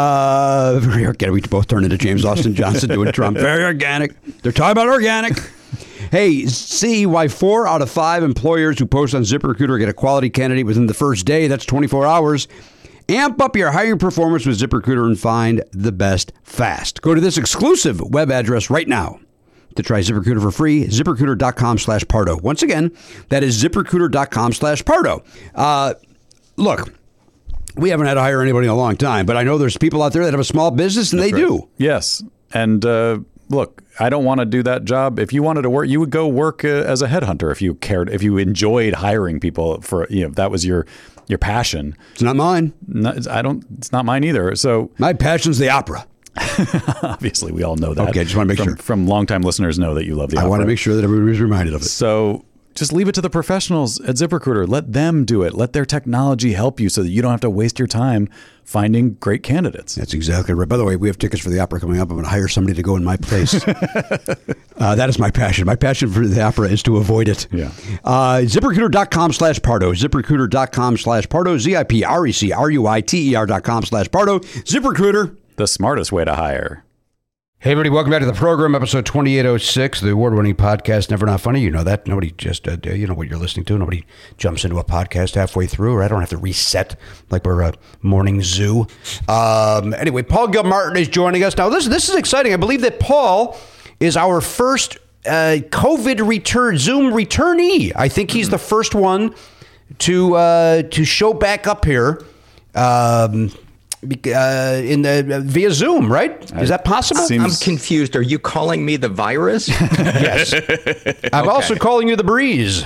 Uh, very organic. We both turn into James Austin Johnson doing Trump. Very organic. They're talking about organic. Hey, see why four out of five employers who post on ZipRecruiter get a quality candidate within the first day. That's twenty-four hours. Amp up your hiring performance with ZipRecruiter and find the best fast. Go to this exclusive web address right now to try ZipRecruiter for free, ZipRecruiter.com slash Pardo. Once again, that is ZipRecruiter.com slash Pardo. Uh, look, we haven't had to hire anybody in a long time, but I know there's people out there that have a small business and That's they right. do. Yes. And uh, look, I don't want to do that job. If you wanted to work, you would go work uh, as a headhunter if you cared, if you enjoyed hiring people for, you know, if that was your your passion. It's not mine. No, I don't, it's not mine either. So My passion's the opera. obviously we all know that. Okay, just want to make from, sure. From longtime listeners know that you love the I opera. want to make sure that everybody's reminded of it. So just leave it to the professionals at ZipRecruiter. Let them do it. Let their technology help you so that you don't have to waste your time finding great candidates. That's exactly right. By the way, we have tickets for the opera coming up. I'm going to hire somebody to go in my place. uh, that is my passion. My passion for the opera is to avoid it. Yeah. Uh, ZipRecruiter.com slash Pardo. ZipRecruiter.com slash Pardo. Z I P R E C R U I T E R dot com slash Pardo. ZipRecruiter. The smartest way to hire. Hey, everybody, welcome back to the program, episode twenty-eight oh six, the award-winning podcast, Never Not Funny. You know that. Nobody just, uh, you know what you're listening to. Nobody jumps into a podcast halfway through, or I don't have to reset like we're a morning zoo. Um, anyway, Paul Gilmartin is joining us. Now, this, this is exciting. I believe that Paul is our first uh, COVID return, Zoom returnee. I think he's the first one to uh, to show back up here. Um Uh, in the uh, via Zoom, right? Is that possible? Seems- I'm confused. Are you calling me the virus? Yes. I'm also calling you the breeze.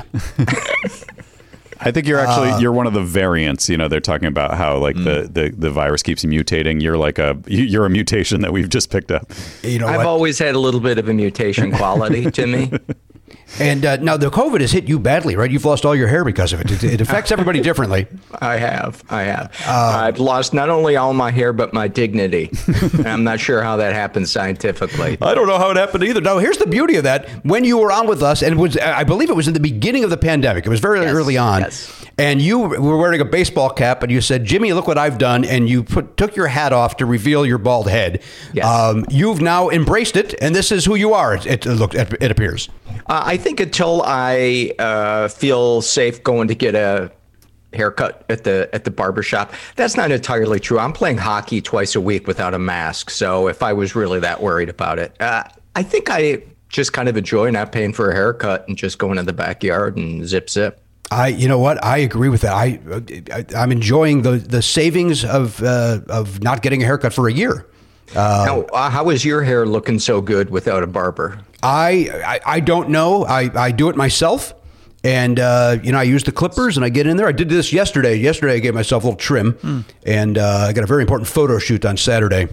I think you're actually you're one of the variants. You know, they're talking about how like the, the, the virus keeps mutating. You're like a you're a mutation that we've just picked up. You know I've what? always had a little bit of a mutation quality to me. And uh, now the COVID has hit you badly, right? You've lost all your hair because of it. It, it affects everybody differently. I have. I have. I've lost not only all my hair, but my dignity. And I'm not sure how that happens scientifically. I don't know how it happened either. Now, here's the beauty of that. When you were on with us, and it was I believe it was in the beginning of the pandemic. It was very Yes, early on. yes. And you were wearing a baseball cap, and you said, "Jimmy, look what I've done." And you put took your hat off to reveal your bald head. Yes. Um, you've now embraced it, and this is who you are. It, it, look, it, it appears. Uh, I think until I uh, feel safe going to get a haircut at the at the barbershop, that's not entirely true. I'm playing hockey twice a week without a mask. So if I was really that worried about it, uh, I think I just kind of enjoy not paying for a haircut and just going in the backyard and zip zip. I, you know what? I agree with that. I, I I'm enjoying the the savings of uh, of not getting a haircut for a year. Uh, now, uh, how is your hair looking so good without a barber? I, I I don't know. I, I do it myself, and uh, you know I use the clippers and I get in there. I did this yesterday. Yesterday I gave myself a little trim, mm. and uh, I got a very important photo shoot on Saturday.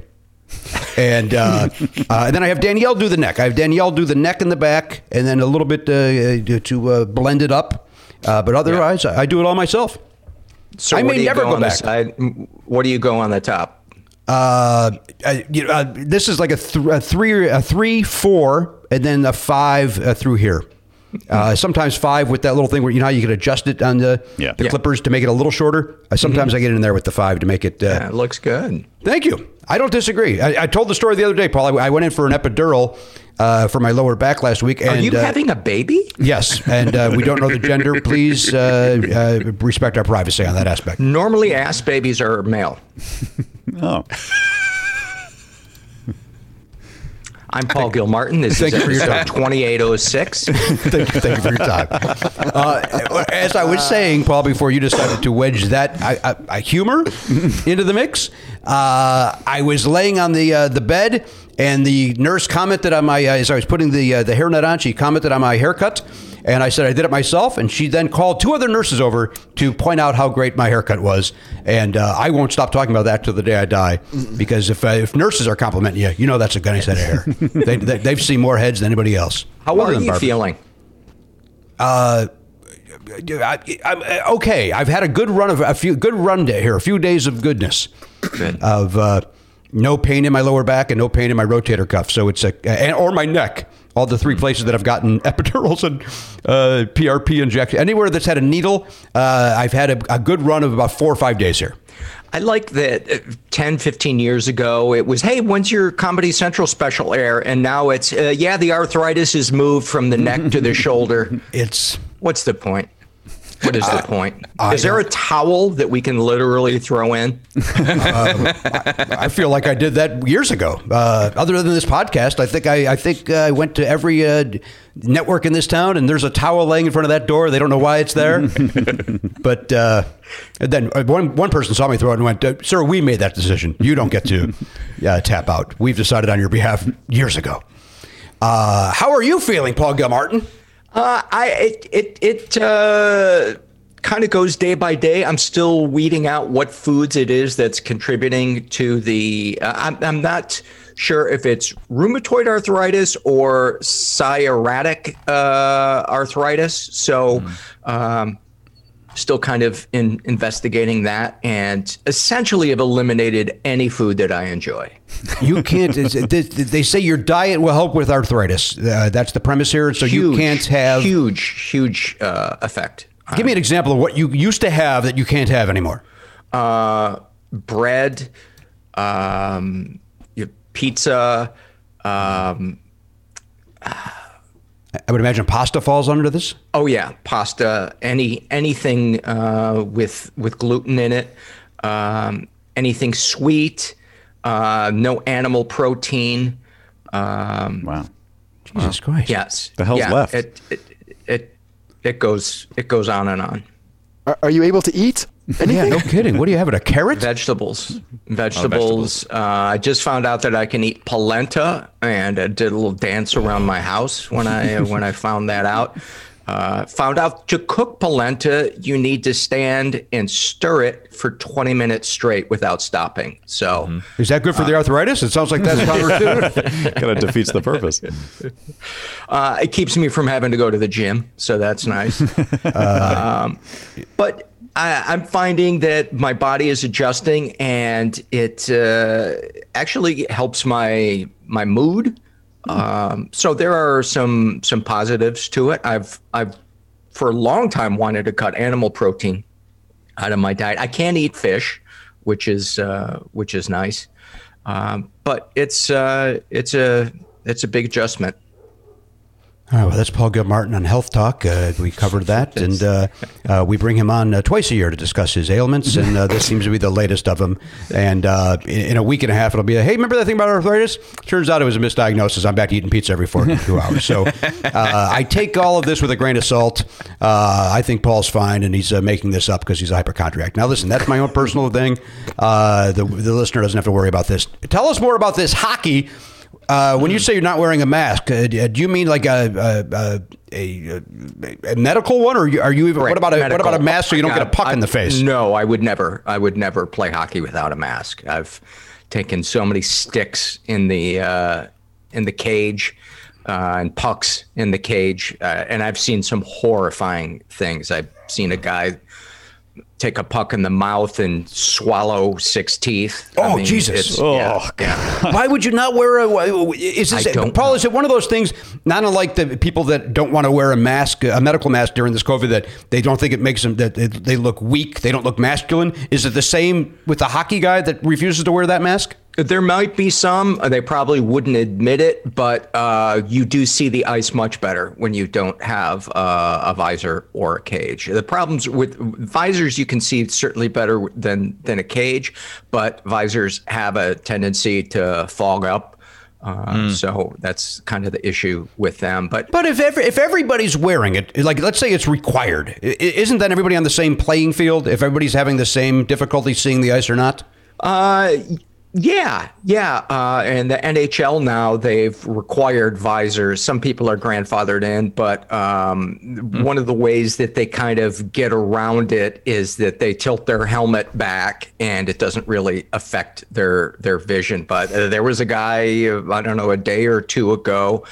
And, uh, uh, and then I have Danielle do the neck. I have Danielle do the neck and the back, and then a little bit uh, to uh, blend it up. Uh, but otherwise, yeah. I, I do it all myself. So I may never go, go back. Side? What do you go on the top? Uh, I, you know, uh, this is like a, th- a three, a three, four, and then a five uh, through here. Uh, sometimes five with that little thing where you know how you can adjust it on the yeah. the yeah. clippers to make it a little shorter. Uh, sometimes mm-hmm. I get in there with the five to make it. Uh, yeah, it looks good. Thank you. I don't disagree. I, I told the story the other day, Paul. I, I went in for an epidural uh, for my lower back last week. And, Are you uh, having a baby? Yes, and uh, we don't know the gender. Please uh, uh, respect our privacy on that aspect. Normally, ass babies are male. Oh. I'm Paul Gilmartin. This thank is you for your episode time. twenty-eight oh six. thank, you, thank you for your time. Uh, as I was saying, Paul, before you decided to wedge that I, I, I humor into the mix, uh, I was laying on the uh, the bed, and the nurse commented on my uh, as I was putting the uh, the hairnet on. She commented on my haircut. And I said I did it myself, and she then called two other nurses over to point out how great my haircut was. And uh, I won't stop talking about that till the day I die, because if uh, if nurses are complimenting you, you know that's a nice head of hair. they, they, they've seen more heads than anybody else. How are you feeling? Uh, I, I'm okay. I've had a good run of a few good run day here, a few days of goodness, Good. of uh, no pain in my lower back and no pain in my rotator cuff. So it's a and, or my neck. All the three places that I've gotten epidurals and uh, P R P injection. Anywhere that's had a needle, uh, I've had a, a good run of about four or five days here. I like that uh, ten, fifteen years ago, it was, hey, when's your Comedy Central special air? And now it's, uh, yeah, the arthritis is moved from the neck to the shoulder. It's What's the point? What is the point? I Is there a towel that we can literally throw in? I feel like I did that years ago. Uh, other than this podcast, I think I, I think uh, I went to every uh, network in this town, and there's a towel laying in front of that door. They don't know why it's there. But uh, then one one person saw me throw it and went, "Sir, we made that decision. You don't get to uh, tap out. We've decided on your behalf years ago." Uh, how are you feeling, Paul Gilmartin? Uh, I it it, it uh, kind of goes day by day. I'm still weeding out what foods it is that's contributing to the. Uh, I'm I'm not sure if it's rheumatoid arthritis or psoriatic uh, arthritis. So. Mm. Um, Still kind of in investigating that, and essentially have eliminated any food that I enjoy. You can't. They say your diet will help with arthritis. Uh, that's the premise here. So huge, you can't have huge, huge uh, effect. Give me an example of what you used to have that you can't have anymore. Uh, bread, um, pizza. Um, I would imagine pasta falls under this. Oh yeah, pasta. Any anything uh, with with gluten in it. Um, anything sweet. Uh, no animal protein. Um, wow. Jesus Christ. Yes. The hell's yeah, left? It, it it it goes it goes on and on. Are, are you able to eat anything? Yeah, no kidding. What do you have? It a carrot? Vegetables. Vegetables. vegetables. Uh, I just found out that I can eat polenta, and I did a little dance around my house when I when I found that out. Uh, found out to cook polenta, you need to stand and stir it for twenty minutes straight without stopping. So, Is that good for the arthritis? It sounds like that's counterintuitive. Kind of defeats the purpose. uh, it keeps me from having to go to the gym. So that's nice. um, but I, I'm finding that my body is adjusting, and it uh, actually helps my my mood. Um, so there are some some positives to it. I've I've for a long time wanted to cut animal protein out of my diet. I can't eat fish, which is uh, which is nice, um, but it's uh, it's a it's a big adjustment. All right, well, that's Paul Gilmartin on Health Talk. Uh, we covered that, and uh, uh, we bring him on uh, twice a year to discuss his ailments, and uh, this seems to be the latest of them. And uh, in, in a week and a half, it'll be, a, hey, remember that thing about arthritis? Turns out it was a misdiagnosis. I'm back to eating pizza every forty-two hours. So uh, I take all of this with a grain of salt. Uh, I think Paul's fine, and he's uh, making this up because he's a hypochondriac. Now, listen, that's my own personal thing. Uh, the, the listener doesn't have to worry about this. Tell us more about this hockey. Uh, when you say you're not wearing a mask, uh, do you mean like a a, a, a medical one, or are you even? Right. What about a Medical. what about a mask so you don't get a puck I, in the face? No, I would never. I would never play hockey without a mask. I've taken so many sticks in the uh, in the cage uh, and pucks in the cage, uh, and I've seen some horrifying things. I've seen a guy take a puck in the mouth and swallow six teeth. Oh, I mean, Jesus. it's- Oh, yeah, yeah. Why would you not wear a? Is this I don't Paul? know. Is it one of those things? Not unlike the people that don't want to wear a mask, a medical mask during this COVID, that they don't think it makes them that they, they look weak, they don't look masculine. Is it the same with the hockey guy that refuses to wear that mask? There might be some. They probably wouldn't admit it, but uh, you do see the ice much better when you don't have uh, a visor or a cage. The problems with visors, you can see certainly better than than a cage, but visors have a tendency to fog up. Uh, Mm. So that's kind of the issue with them. But But if every, if everybody's wearing it, like let's say it's required, i- isn't then everybody on the same playing field? If everybody's having the same difficulty seeing the ice or not? Uh, yeah, yeah. Uh, and the N H L now, they've required visors. Some people are grandfathered in, but um, mm. one of the ways that they kind of get around it is that they tilt their helmet back, and it doesn't really affect their their vision. But uh, there was a guy, uh, I don't know, a day or two ago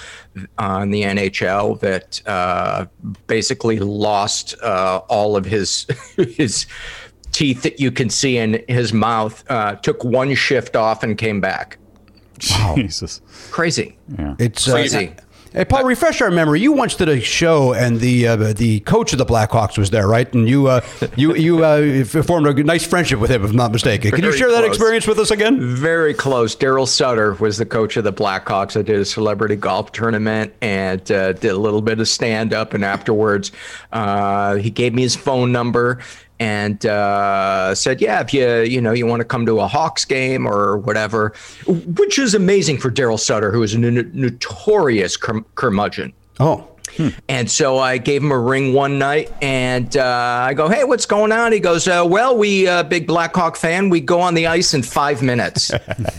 on the N H L that uh, basically lost uh, all of his his. teeth that you can see in his mouth, uh, took one shift off and came back. Wow. Jesus. Crazy. Yeah. It's uh, Crazy. Hey, Paul, refresh our memory. You once did a show, and the uh, the coach of the Blackhawks was there, right? And you uh, you you uh, formed a nice friendship with him, if I'm not mistaken. Can you Very share that close. experience with us again? Very close. Daryl Sutter was the coach of the Blackhawks. I did a celebrity golf tournament and uh, did a little bit of stand up. And afterwards, uh, he gave me his phone number and uh, said, "Yeah, if you you know you want to come to a Hawks game or whatever," which is amazing for Daryl Sutter, who is a n- notorious cur- curmudgeon. Oh. And so I gave him a ring one night, and uh, I go, "Hey, what's going on?" He goes, uh, "Well, we uh, big Blackhawk fan. We go on the ice in five minutes."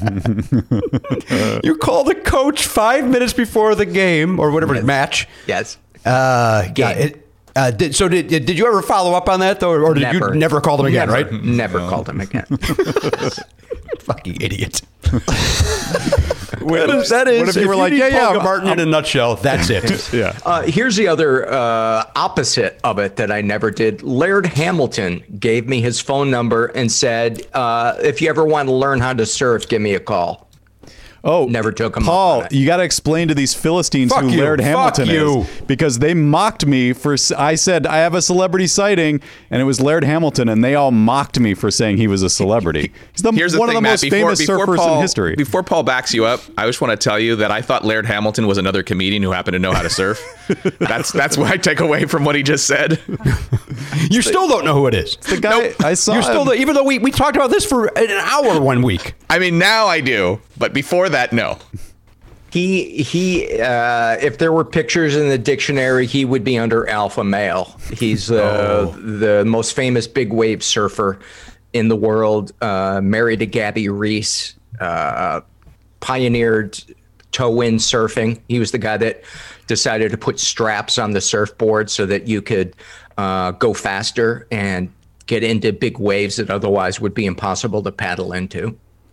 You called the coach five minutes before the game or whatever Yes. match. Yes. Uh, Game. yeah, it, uh, did, so did did you ever follow up on that though, or did Never. you never call him again? Never, Right? Never called him again. Fucking idiot. That is, that is What if you were if like, need yeah, yeah, Paul I'm- Martin in a nutshell, that's it. Yeah. Uh, here's the other uh, opposite of it that I never did. Laird Hamilton gave me his phone number and said, uh, "If you ever want to learn how to surf, give me a call." Oh, Never took him up Paul, on it. you got to explain to these Philistines Fuck who you. Laird Fuck Hamilton you. is, because they mocked me for. s- I said I have a celebrity sighting, and it was Laird Hamilton, and they all mocked me for saying he was a celebrity. He's the, Here's the one thing, of the Matt. most Before, famous before surfers Paul, in history. Before Paul backs you up, I just want to tell you that I thought Laird Hamilton was another comedian who happened to know how to surf. that's that's what I take away from what he just said. You still don't know who it is. the guy I saw, You're still, him- the, even though we, we talked about this for an hour one week. I mean, now I do, but before that, no. He he. Uh, if there were pictures in the dictionary, he would be under alpha male. He's uh, the most famous big wave surfer in the world. Uh, married to Gabby Reese. Uh, pioneered toe-in surfing. He was the guy that decided to put straps on the surfboard so that you could uh, go faster and get into big waves that otherwise would be impossible to paddle into.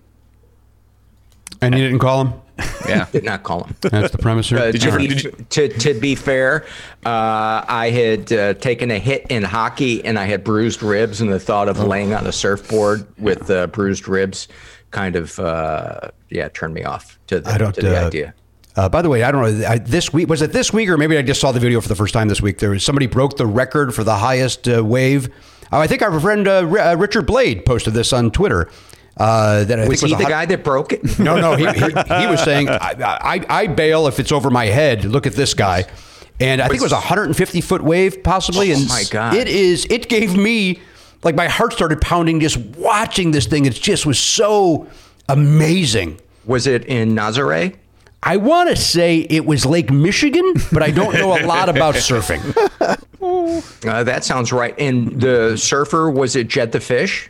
And you didn't call him? Yeah. Did not call him. That's the premise here. Uh, Did you- to, did you- to, to be fair, uh, I had uh, taken a hit in hockey and I had bruised ribs, and the thought of laying on a surfboard with uh, bruised ribs kind of, uh, yeah, turned me off to the, I don't, to the uh, idea. Uh, by the way, I don't know. I, this week was it this week, or maybe I just saw the video for the first time this week. There was somebody broke the record for the highest uh, wave. Uh, I think our friend uh, R- uh, Richard Blade posted this on Twitter. Uh, that I Was think he was the a guy that broke it? No, no. He, he, he was saying, I, I, I bail if it's over my head. Look at this guy. And I think it was a one hundred fifty foot wave, possibly. Oh, and my God. It is. It gave me, like, my heart started pounding just watching this thing. It just was so amazing. Was it in Nazare? I want to say it was Lake Michigan, but I don't know a lot about surfing. Uh, that sounds right. And the surfer, was it Jed the Fish?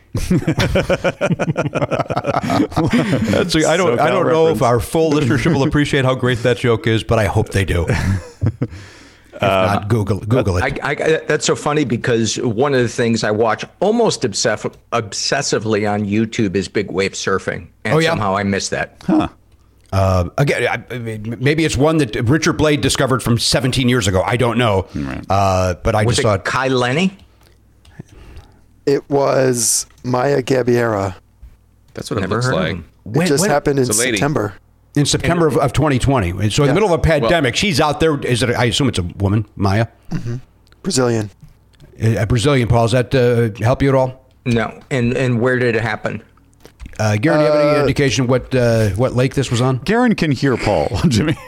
That's a, I don't. I don't SoCal know reference. if our full listenership will appreciate how great that joke is, but I hope they do. If not, Google Google it. I, I, that's so funny because one of the things I watch almost obsess- obsessively on YouTube is big wave surfing. And Oh, yeah? somehow I miss that. Uh, again, I, I mean, maybe it's one that Richard Blade discovered from seventeen years ago. I don't know, uh, but I Was just it thought Kai Lenny? It was Maya Gabiera. That's what Never it looks heard of like. him. It When- just when- happened in It's a lady. September. in September of, of twenty twenty. And so in the Yeah. middle of a pandemic, she's out there. Is it? I assume it's a woman, Maya, Brazilian. a Brazilian. Paul, does that uh, help you at all? No. And and where did it happen? Uh, Gary, do you have any indication what uh, what lake this was on? Garen can hear Paul, Jimmy.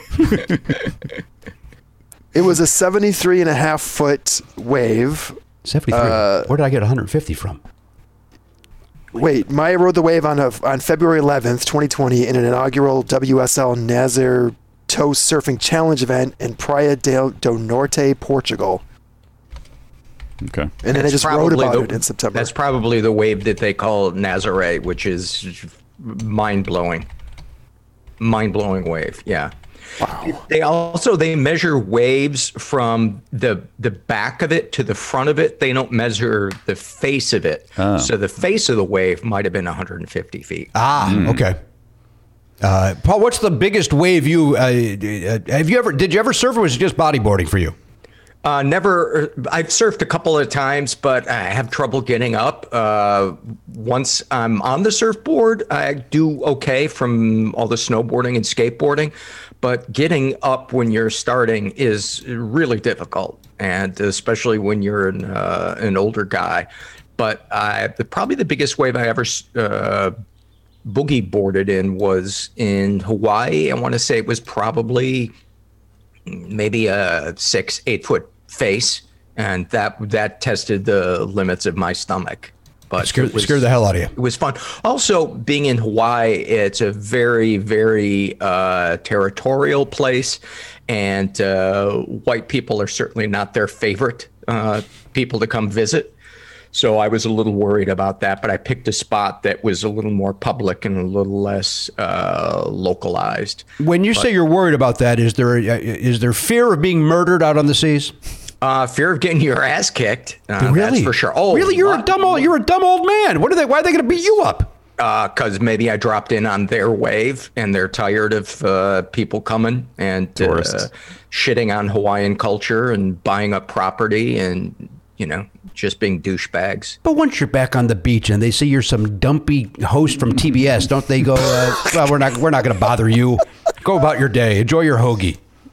It was a seventy-three and a half foot wave. seventy-three. Uh, Where did I get one hundred fifty from? Wait, Maya rode the wave on a, on February eleventh, twenty twenty, in an inaugural W S L Nazar Tow Surfing Challenge event in Praia del do Norte, Portugal. Okay. And then I That's just wrote probably about the- it in September. That's probably the wave that they call Nazare, which is mind blowing. Mind blowing wave. Yeah. Wow. They also they measure waves from the the back of it to the front of it. They don't measure the face of it. So the face of the wave might have been one hundred fifty feet. Ah, okay. Uh, Paul, what's the biggest wave you uh, uh, have you ever? Did you ever surf, or was it just bodyboarding for you? Uh, never. I've surfed a couple of times, but I have trouble getting up. Uh, once I'm on the surfboard, I do okay from all the snowboarding and skateboarding, but getting up when you're starting is really difficult, and especially when you're an, uh, an older guy. But I, the, probably the biggest wave I ever uh, boogie boarded in was in Hawaii. I want to say it was probably maybe a six, eight foot face, and that that tested the limits of my stomach. But Scared, it was, scared the hell out of you. It was fun. Also, being in Hawaii, it's a very, very uh, territorial place, and uh, white people are certainly not their favorite uh, people to come visit. So I was a little worried about that, but I picked a spot that was a little more public and a little less uh, localized. When you but, say you're worried about that, is there is there fear of being murdered out on the seas? Uh, fear of getting your ass kicked. Uh, really? That's for sure. Oh, really? You're lot, a dumb old. You're a dumb old man. What are they? Why are they going to beat you up? Because uh, maybe I dropped in on their wave, and they're tired of uh, people coming and uh, shitting on Hawaiian culture and buying up property, and you know, just being douchebags. But once you're back on the beach and they see you're some dumpy host from T B S, don't they go, uh, well, we're not we're not going to bother you. Go about your day. Enjoy your hoagie.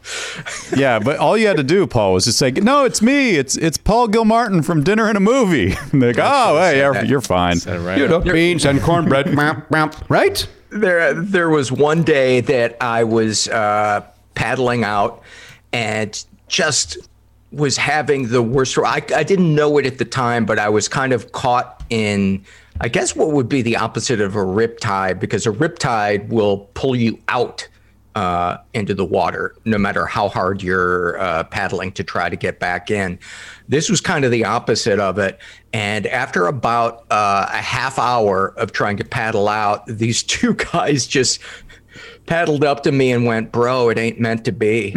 Yeah, but all you had to do, Paul, was just say, no, it's me. It's it's Paul Gilmartin from Dinner and a Movie. And they're like, oh, hey, you're, you're fine. Right you know, beans and cornbread. Right? There, there was one day that I was uh, paddling out and just was having the worst. I, I didn't know it at the time, but I was kind of caught in, I guess, what would be the opposite of a riptide, because a riptide will pull you out uh, into the water, no matter how hard you're uh, paddling to try to get back in. This was kind of the opposite of it. And after about uh, a half hour of trying to paddle out, these two guys just paddled up to me and went, bro, it ain't meant to be.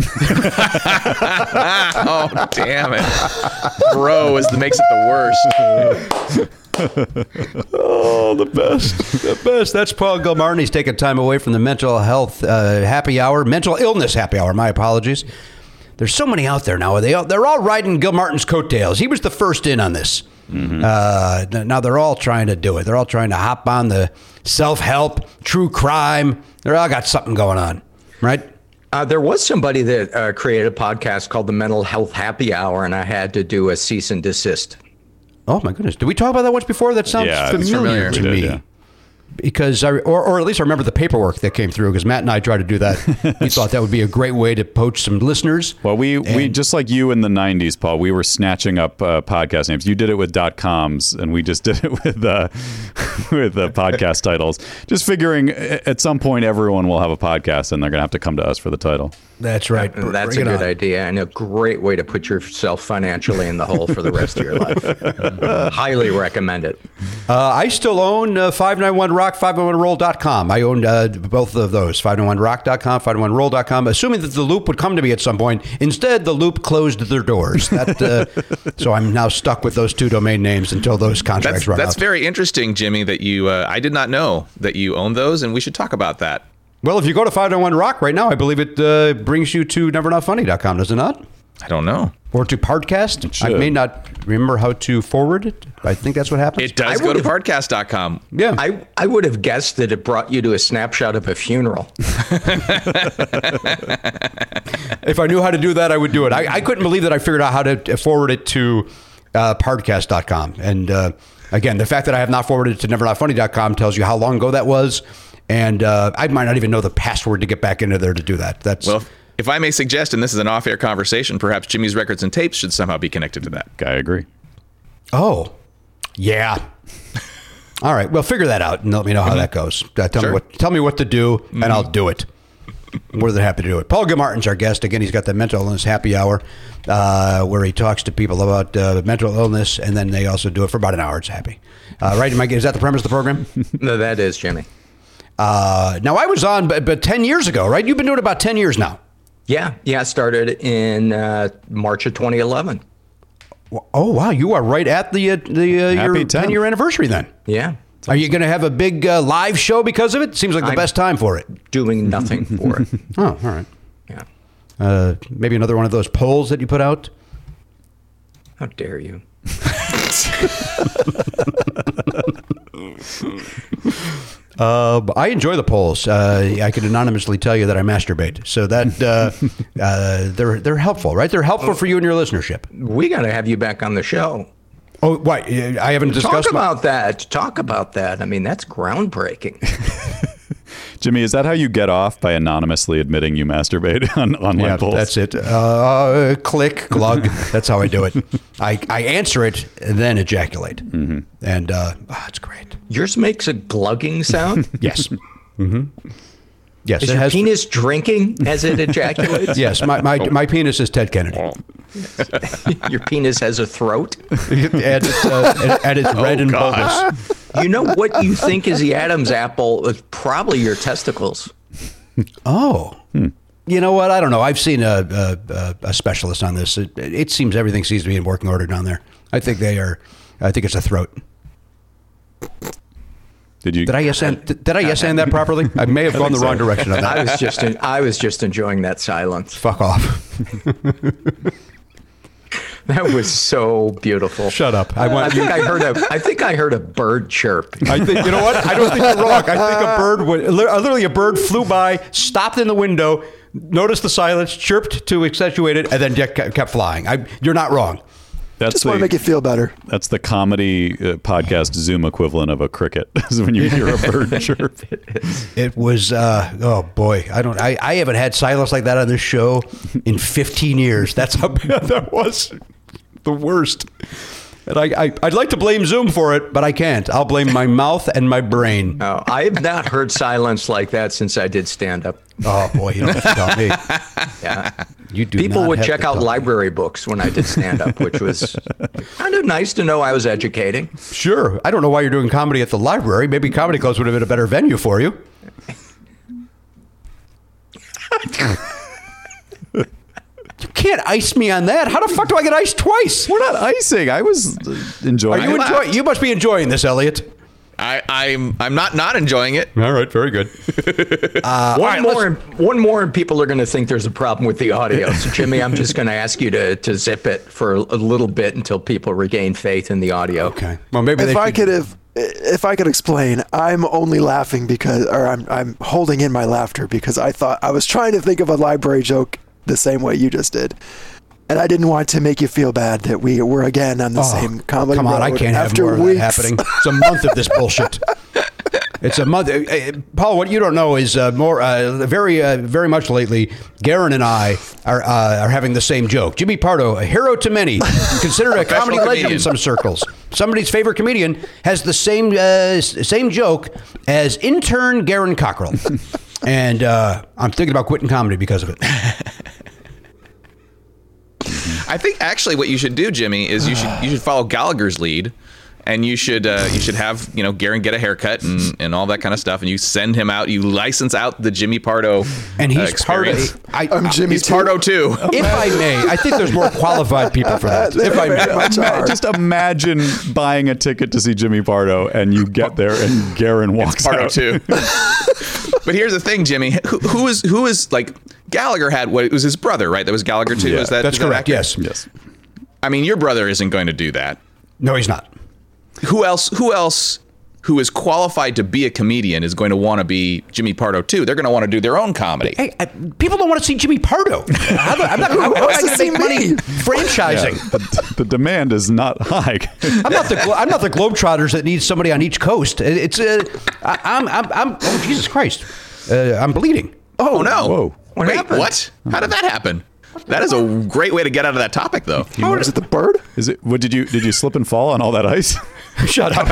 Oh, damn it. Bro is the makes it the worst. Oh, the best. The best. That's Paul Gilmartin. He's taking time away from the mental health uh, happy hour, mental illness happy hour. My apologies. There's so many out there now. They all, they're all riding Gilmartin's coattails. He was the first in on this. Mm-hmm. Uh, now they're all trying to do it. They're all trying to hop on the self-help, true crime. They're all got something going on, right? Uh, there was somebody that uh, created a podcast called the Mental Health Happy Hour, and I had to do a cease and desist. Oh, my goodness. Did we talk about that once before? That sounds yeah, familiar, familiar to did, me. Yeah. Because, I, or, or at least I remember the paperwork that came through, because Matt and I tried to do that. We thought that would be a great way to poach some listeners. Well, we, and, we just like you in the nineties, Paul, we were snatching up uh, podcast names. You did it with .coms, and we just did it with uh, with uh, podcast titles. Just figuring at some point everyone will have a podcast, and they're going to have to come to us for the title. That's right. Uh, that's Bring a it good on. idea, and a great way to put yourself financially in the hole for the rest of your life. Highly recommend it. Uh, I still own uh, five ninety-one rock, five ninety-one roll dot com. I own uh, both of those, five ninety-one rock dot com, five ninety-one roll dot com, assuming that the Loop would come to me at some point. Instead, the Loop closed their doors. That, uh, so I'm now stuck with those two domain names until those contracts That's, run that's out. very interesting, Jimmy, that you, uh, I did not know that you own those, and we should talk about that. Well, if you go to five ninety-one rock right now, I believe it uh, brings you to never not funny dot com, does it not? I don't know. Or to Partcast? I may not remember how to forward it. I think that's what happens. It does I go to would've- Partcast dot com. Yeah. I, I would have guessed that it brought you to a snapshot of a funeral. If I knew how to do that, I would do it. I, I couldn't believe that I figured out how to forward it to uh, Partcast dot com. And uh, again, the fact that I have not forwarded it to never not funny dot com tells you how long ago that was. And uh, I might not even know the password to get back into there to do that. That's Well, if I may suggest, and this is an off-air conversation, perhaps Jimmy's Records and Tapes should somehow be connected to that. I agree. Oh, yeah. All right. Well, figure that out and let me know how that goes. Uh, tell Sure. me what tell me what to do, and I'll do it. More than happy to do it. Paul Gilmartin's our guest. Again, he's got the mental illness happy hour, uh, where he talks to people about uh, mental illness, and then they also do it for about an hour. It's happy, uh, right? Mike, is that the premise of the program? No, that is, Jimmy. Uh, now, I was on, but, but ten years ago, right? You've been doing it about ten years now. Yeah, yeah. I started in uh, March of twenty eleven. Oh, wow. You are right at the uh, the uh, your tenth. ten-year anniversary then. Yeah. Are you going to have a big uh, live show because of it? Seems like the I'm- best time for it. Doing nothing for it. Oh, all right. Yeah. Uh, maybe another one of those polls that you put out. How dare you? Uh, I enjoy the polls. Uh, I can anonymously tell you that I masturbate, so that uh, uh, they're they're helpful, right? They're helpful for you and your listenership. We got to have you back on the show. Oh, why? I haven't discussed Talk about that. Talk about that. I mean, that's groundbreaking. Jimmy, is that how you get off, by anonymously admitting you masturbate on online Yeah, polls? that's it. Uh, click, glug. That's how I do it. I, I answer it and then ejaculate. Mm-hmm. And uh, oh, it's great. Yours makes a glugging sound? Yes. Mm-hmm. Yes. Is it your has, penis drinking as it ejaculates? Yes. My, my, my penis is Ted Kennedy. Your penis has a throat? and it's, uh, and, and it's red and bulbous. You know what you think is the Adam's apple is probably your testicles. Oh. Hmm. You know what? I don't know. I've seen a, a, a specialist on this. It, it seems everything seems to be in working order down there. I think they are. I think it's a throat. Did you? Did I yes and did I yes and that properly? I may have gone the wrong direction on that. I was just in, I was just enjoying that silence. Fuck off. That was so beautiful. Shut up. I I want you. think I heard a I think I heard a bird chirp. I think you know what? I don't think you're wrong. I think a bird would literally a bird flew by, stopped in the window, noticed the silence, chirped to accentuate it, and then kept kept flying. I, you're not wrong. That's Just the, want to make it feel better. That's the comedy uh, podcast Zoom equivalent of a cricket. Is when you hear a bird chirp. It was uh, oh boy, I don't I, I haven't had silence like that on this show in fifteen years. That's how bad that was. The worst. And I, I I'd like to blame Zoom for it, but I can't. I'll blame my mouth and my brain. No, I have not heard silence like that since I did stand up. Oh boy, you don't have to tell me. Yeah. You do People not would have check to out tell me. library books when I did stand up, which was kind of nice to know I was educating. Sure. I don't know why you're doing comedy at the library. Maybe Comedy Clubs would have been a better venue for you. You can't ice me on that. How the fuck do I get iced twice? We're not icing. I was enjoying. Are you it. enjoying? You must be enjoying this, Elliot. I, I'm I'm not not enjoying it. All right, very good. Uh, One right, more, and, one more, and people are going to think there's a problem with the audio. So, Jimmy, I'm just going to ask you to, to zip it for a little bit until people regain faith in the audio. Okay. Well, maybe If they I should- could have, if I could explain, I'm only laughing because, or I'm I'm holding in my laughter because I thought I was trying to think of a library joke the same way you just did. And I didn't want to make you feel bad that we were again on the Oh, same comedy come on, I road can't have after more of weeks. that happening. It's a month of this bullshit. It's a month. Uh, uh, Paul, what you don't know is uh, more, uh, very, uh, very much lately, Garen and I are uh, are having the same joke. Jimmy Pardo, a hero to many, considered a comedy legend comedian. in some circles. Somebody's favorite comedian has the same uh, s- same joke as intern Garen Cockrell, and uh, I'm thinking about quitting comedy because of it. I think actually what you should do, Jimmy, is you should you should follow Gallagher's lead, and you should uh, you should have you know Garen get a haircut and, and all that kind of stuff, and you send him out. You license out the Jimmy Pardo, And uh, he's part of. experience. I, I'm Jimmy He's too. Pardo too. If I may, I think there's more qualified people for that. They If I very may. much are. Just imagine buying a ticket to see Jimmy Pardo, and you get there, and Garen walks Pardo out. too. But here's the thing, Jimmy. Who, who is who is like Gallagher had what it was his brother, right? That was Gallagher too. Yeah, is that That's is that correct. accurate? Yes. Yes. I mean, your brother isn't going to do that. No, he's not. Who else? Who else? Who is qualified to be a comedian is going to want to be Jimmy Pardo too? They're going to want to do their own comedy. Hey, I, people don't want to see Jimmy Pardo. How, do- I'm not, how, how am I wants to going to make see money me? franchising? The, the demand is not high. I'm not the Glo- I'm not the Globetrotters that need somebody on each coast. It- It's uh, I, I'm I'm I'm oh Jesus Christ, uh, I'm bleeding. Oh no! Whoa. What Wait, happened? what? How did that happen? That is a great way to get out of that topic, though. Oh, is it the bird? Is it? What did you did you slip and fall on all that ice? Shut up,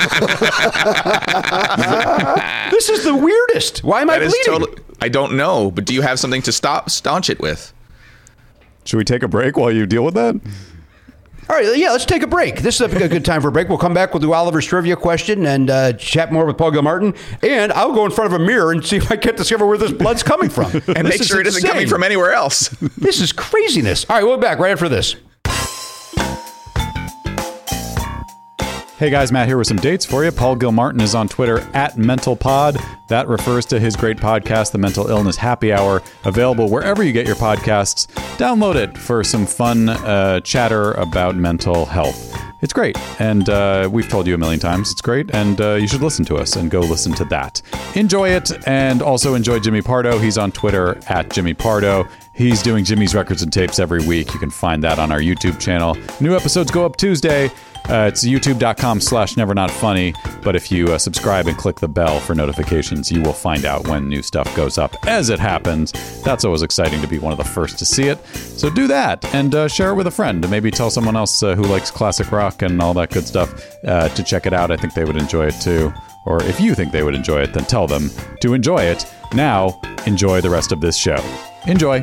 ass. This is the weirdest. Why am I That is bleeding? totally. I don't know, but do you have something to stop staunch it with? Should we take a break while you deal with that? All right, yeah, let's take a break. This is a good time for a break. We'll come back. We'll do Oliver's trivia question and uh, chat more with Paul Gilmartin. And I'll go in front of a mirror and see if I can't discover where this blood's coming from. And This make is sure it isn't insane. coming from anywhere else. This is craziness. All right, we'll be back right after this. Hey guys, Matt here with some dates for you. Paul Gilmartin is on Twitter at MentalPod. That refers to his great podcast, The Mental Illness Happy Hour, available wherever you get your podcasts. Download it for some fun uh, chatter about mental health. It's great, and uh, we've told you a million times it's great, and uh, you should listen to us and go listen to that. Enjoy it, and also enjoy Jimmy Pardo. He's on Twitter at Jimmy Pardo. He's doing Jimmy's Records and Tapes every week. You can find that on our YouTube channel. New episodes go up Tuesday. Uh, it's youtube.com slash never not funny. But if you uh, subscribe and click the bell for notifications, you will find out when new stuff goes up as it happens. That's always exciting to be one of the first to see it. So do that and uh, share it with a friend. And maybe tell someone else uh, who likes classic rock and all that good stuff uh, to check it out. I think they would enjoy it too. Or if you think they would enjoy it, then tell them to enjoy it. Now, enjoy the rest of this show. Enjoy.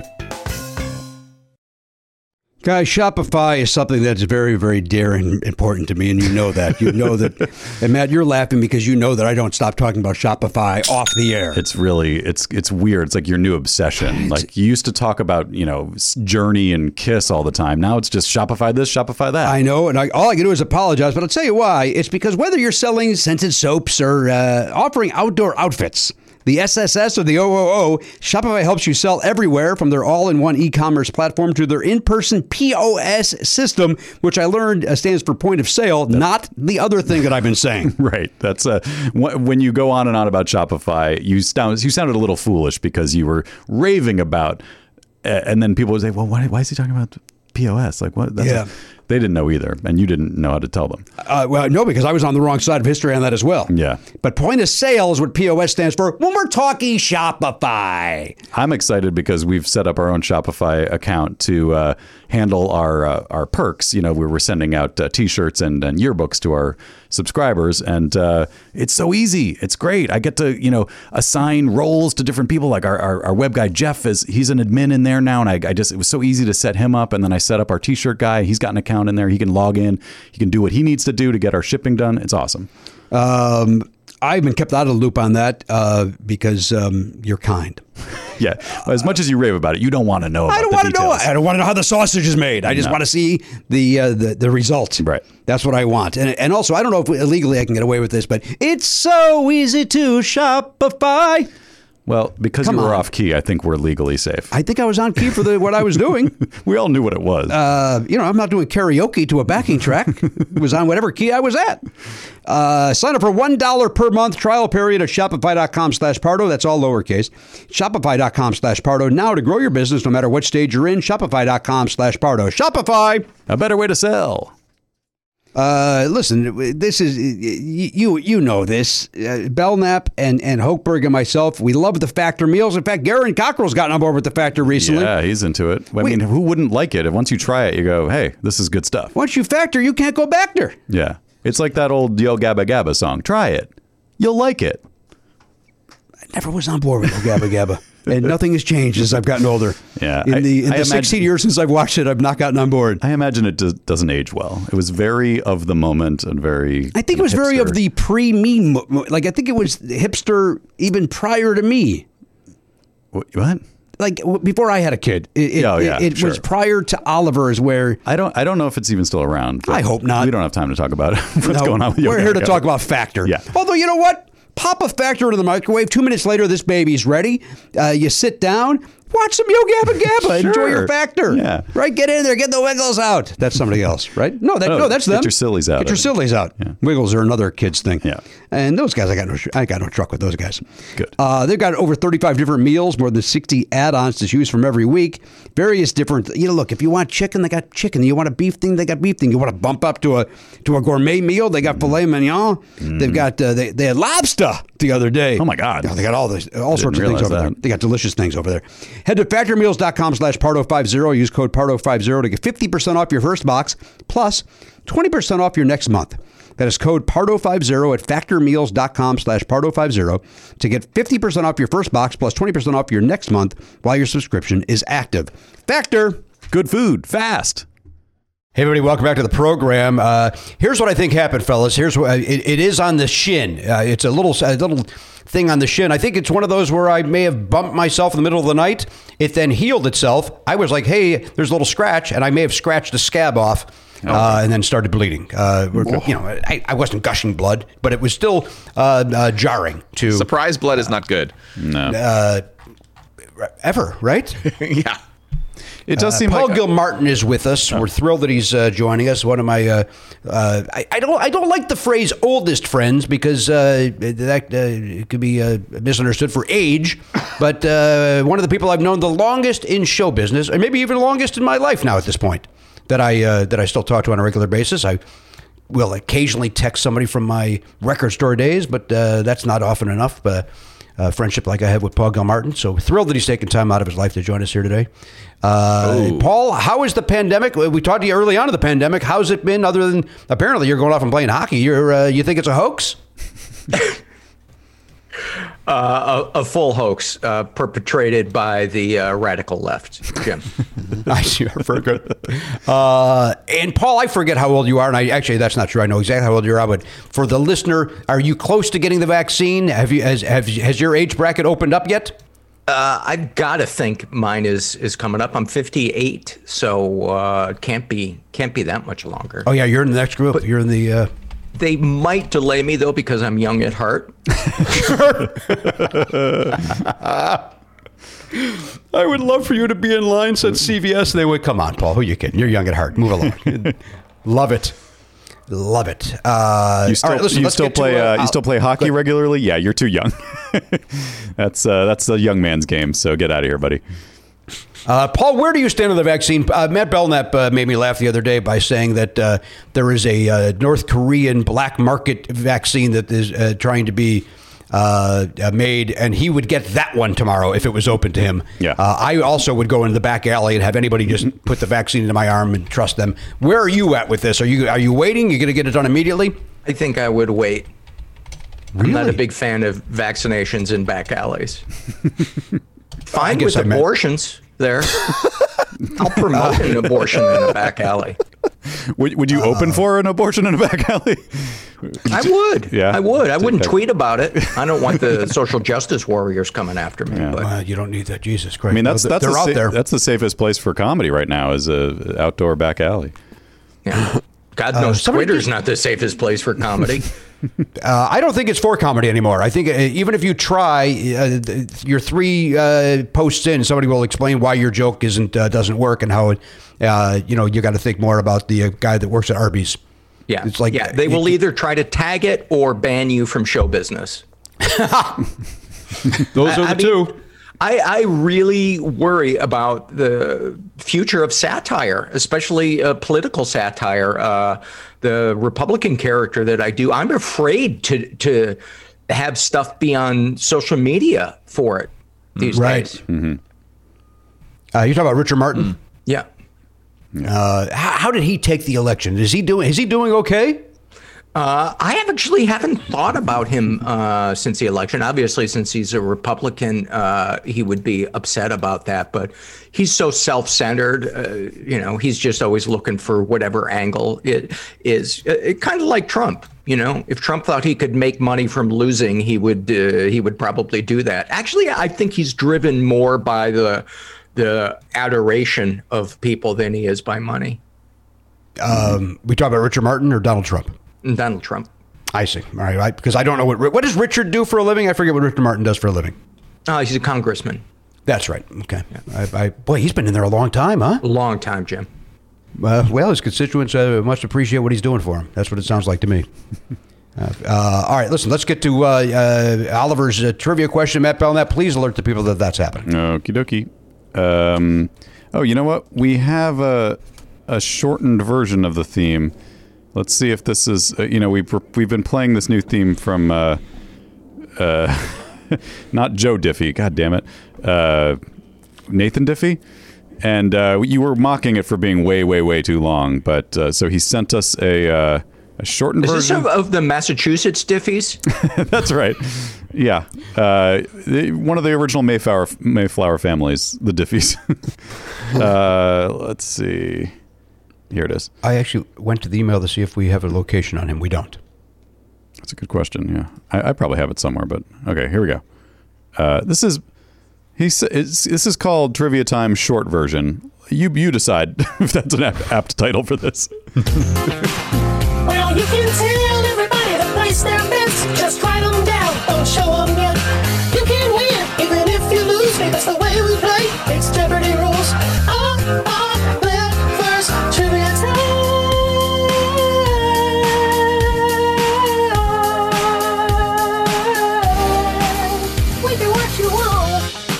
Guys, Shopify is something that's very, very dear and important to me, and you know that. You know that. And Matt, you're laughing because you know that I don't stop talking about Shopify off the air. It's really, it's it's weird. It's like your new obsession. Like you used to talk about, you know, Journey and Kiss all the time. Now it's just Shopify this, Shopify that. I know, and I, all I can do is apologize, but I'll tell you why. It's because whether you're selling scented soaps or uh, offering outdoor outfits, the S S S or the O O O, Shopify helps you sell everywhere from their all-in-one e-commerce platform to their in-person P O S system, which I learned uh, stands for point of sale, not the other thing that I've been saying. Right. That's uh, when you go on and on about Shopify, you sound, you sounded a little foolish because you were raving about, uh, and then people would say, well, why, why is he talking about P O S? Like what? That's yeah. A, they didn't know either, and you didn't know how to tell them. Uh, well, no, because I was on the wrong side of history on that as well. Yeah. But point of sale is what P O S stands for when we're talking Shopify. I'm excited because we've set up our own Shopify account to uh, handle our uh, our perks. You know, we were sending out uh, T-shirts and, and yearbooks to our subscribers, and uh, it's so easy. It's great. I get to, you know, assign roles to different people. Like our, our, our web guy, Jeff, is he's an admin in there now, and I, I just it was so easy to set him up, and then I set up our T-shirt guy. He's got an account in there. He can log in. He can do what he needs to do to get our shipping done. It's awesome. Um, I've been kept out of the loop on that uh, because um, you're kind. Yeah. As much as you rave about it, you don't want to know about I don't the want to know. details. I don't want to know how the sausage is made. I just No. want to see the, uh, the the result. Right. That's what I want. And and also, I don't know if illegally I can get away with this, but it's so easy to Shopify. Well, because Come you were on. off key, I think we're legally safe. I think I was on key for the what I was doing. We all knew what it was. Uh, you know, I'm not doing karaoke to a backing track. It was on whatever key I was at. Uh, sign up for one dollar per month trial period at shopify.com slash Pardo. That's all lowercase. Shopify.com slash Pardo. Now to grow your business no matter what stage you're in. Shopify.com slash Pardo. Shopify! A better way to sell. Uh, listen, this is, you you know this. Uh, Belknap and, and Hochberg and myself, we love the Factor meals. In fact, Garen Cockrell's gotten on board with the Factor recently. Yeah, he's into it. I Wait. mean, who wouldn't like it? Once you try it, you go, hey, this is good stuff. Once you Factor, you can't go back there. Yeah. It's like that old Yo Gabba Gabba song. Try it. You'll like it. I never was on board with the Gabba Gabba. And nothing has changed as I've gotten older. Yeah, In I- the, in I the imagine- sixteen years since I've watched it, I've not gotten on board. I imagine it does, doesn't age well. It was very of the moment and very. I think it was very of the pre-me, mo- mo- like I think it was hipster even prior to me. What? Like w- before I had a kid. It, it, Oh, yeah, it, it sure. was prior to Oliver is where... I don't. I don't know if it's even still around. but I hope not. We don't have time to talk about it. What's No, going on with Yo we're Gabba here to Gabba. talk about Factor. Yeah. Although, you know what? Pop a Factor into the microwave. Two minutes later, this baby's ready. Uh, you sit down, watch some Yo Gabba Gabba. Enjoy Sure. your Factor. Yeah. Right? Get in there. Get the Wiggles out. That's somebody else, right? No, that, Oh, no, that's get them. your sillies out Get your of it. sillies out. Wiggles are another kid's thing. Yeah. And those guys, I got no, I got no truck with those guys. Good. Uh, they've got over thirty-five different meals, more than sixty add-ons to choose from every week. Various different, you know, look, if you want chicken, they got chicken. You want a beef thing, they got beef thing. You want to bump up to a to a gourmet meal, they got filet mignon. They've got, uh, they, they had lobster the other day. Mm. Oh, my God. Yeah, they got all this, all sorts of things realize over there. that. They got delicious things over there. Head to factormeals.com slash Pardo50. Use code Pardo50 to get fifty percent off your first box, plus twenty percent off your next month. That is code Pardo50 at factormeals.com slash Pardo50 to get fifty percent off your first box, plus twenty percent off your next month while your subscription is active. Factor. Good food, fast. Hey, everybody, welcome back to the program. Uh, here's what I think happened, fellas. Here's what it, it is on the shin. Uh, it's a little a little thing on the shin. I think it's one of those where I may have bumped myself in the middle of the night. It then healed itself. I was like, hey, there's a little scratch, and I may have scratched the scab off. uh, and then started bleeding. Uh, you know, I, I wasn't gushing blood, but it was still uh, uh, jarring to Surprise blood is not good. No. uh, ever, right? Yeah. It does Uh, seem Paul like Gilmartin is with us. We're thrilled that he's uh, joining us. One of my, uh, uh, I, I don't, I don't like the phrase "oldest friends" because uh, that uh, it could be uh, misunderstood for age. But uh, one of the people I've known the longest in show business, or maybe even longest in my life now at this point, that I uh, that I still talk to on a regular basis. I will occasionally text somebody from my record store days, but uh, that's not often enough. Uh, Uh, friendship like I have with Paul Gilmartin. So thrilled that he's taken time out of his life to join us here today. Uh, Paul, how is the pandemic? We talked to you early on in the pandemic. How's it been other than apparently you're going off and playing hockey? You're, uh, you think it's a hoax? Uh, a, a full hoax uh, perpetrated by the uh, radical left, Jim. I see. Very good. Uh, and Paul, I forget how old you are, and I actually that's not true. I know exactly how old you are, but for the listener, are you close to getting the vaccine? Have you has have, has your age bracket opened up yet? Uh, I've got to think mine is is coming up. I'm fifty-eight, so uh, it can't be can't be that much longer. Oh yeah, you're in the next group. But you're in the. Uh, They might delay me though because I'm young at heart. I would love for you to be in line, said C V S. They would, come on, Paul, who you kidding? You're young at heart. Move along. Love it. Love it. Uh, you still, all right, listen, you let's still get to, play. uh, Uh, you still play hockey regularly? Yeah, you're too young. that's uh, that's the young man's game. So get out of here, buddy. Uh, Paul, where do you stand on the vaccine? Uh, Matt Belknap uh, made me laugh the other day by saying that uh, there is a uh, North Korean black market vaccine that is uh, trying to be uh, uh, made, and he would get that one tomorrow if it was open to him. Yeah. Uh, I also would go into the back alley and have anybody just put the vaccine into my arm and trust them. Where are you at with this? Are you are you waiting? You going to get it done immediately? I think I would wait. I'm not a Really? big fan of vaccinations in back alleys. Fine guess with I meant- abortions there. I'll promote an abortion in a back alley. Would, would you open for an abortion in a back alley? I would. Yeah. I would. I wouldn't Okay. tweet about it. I don't want the social justice warriors coming after me. But Uh, you don't need that, Jesus Christ. I mean, that's No, that's they're the out sa- there. That's the safest place for comedy right now is a outdoor back alley. yeah. God knows somebody Twitter's did- not the safest place for comedy. Uh, I don't think it's for comedy anymore. I think uh, even if you try, uh, th- your three uh, posts in, somebody will explain why your joke isn't uh, doesn't work and how it. Uh, you know, you got to think more about the uh, guy that works at Arby's. Yeah. It's like yeah, they will either try to tag it or ban you from show business. Those are the I mean, two. I, I really worry about the future of satire, especially uh, political satire. Uh, the Republican character that I do, I'm afraid to to have stuff be on social media for it these Right. days. Uh, you're talking about Richard Martin. Yeah. Uh, how, how did he take the election? Is he doing? Is he doing okay? Uh, I actually haven't thought about him uh, since the election. Obviously, since he's a Republican, uh, he would be upset about that. But he's so self-centered. Uh, you know, he's just always looking for whatever angle it is. It, kind of like Trump. You know, if Trump thought he could make money from losing, he would. Uh, he would probably do that. Actually, I think he's driven more by the the adoration of people than he is by money. Um, we talk about Richard Martin or Donald Trump? Donald Trump. I see. All right, right. Because I don't know what what does Richard do for a living. I forget what Richard Martin does for a living. Uh, he's a congressman. That's right. Okay. I, I, boy, he's been in there a long time, huh? A long time, Jim. Uh, well, his constituents uh, must appreciate what he's doing for him. That's what it sounds like to me. Uh, uh, all right, listen, let's get to uh, uh, Oliver's uh, trivia question. Matt Belknap, please alert the people that that's happening. Okie dokie. Um, oh, you know what? We have a a shortened version of the theme. Let's see if this is. Uh, you know, we've we've been playing this new theme from uh, uh, not Joe Diffie. God damn it, uh, Nathan Diffie. And uh, you were mocking it for being way, way, way too long. But uh, so he sent us a uh, a shortened Is this version. of, of the Massachusetts Diffies? That's right. Yeah, uh, the, one of the original Mayflower Mayflower families, the Diffies. uh, let's see. Here it is. I actually went to the email to see if we have a location on him. We don't. That's a good question. Yeah, I, I probably have it somewhere. But okay, here we go. Uh, this is he. s- It's, this is called Trivia Time short version. you you decide if that's an apt, apt title for this. Well, you can tell everybody to place their bets. Just write them down, don't show them yet. You can win, even if you lose. That's the way we play. It's Jeopardy rules. Oh, oh, let first trivia time. We do what you want.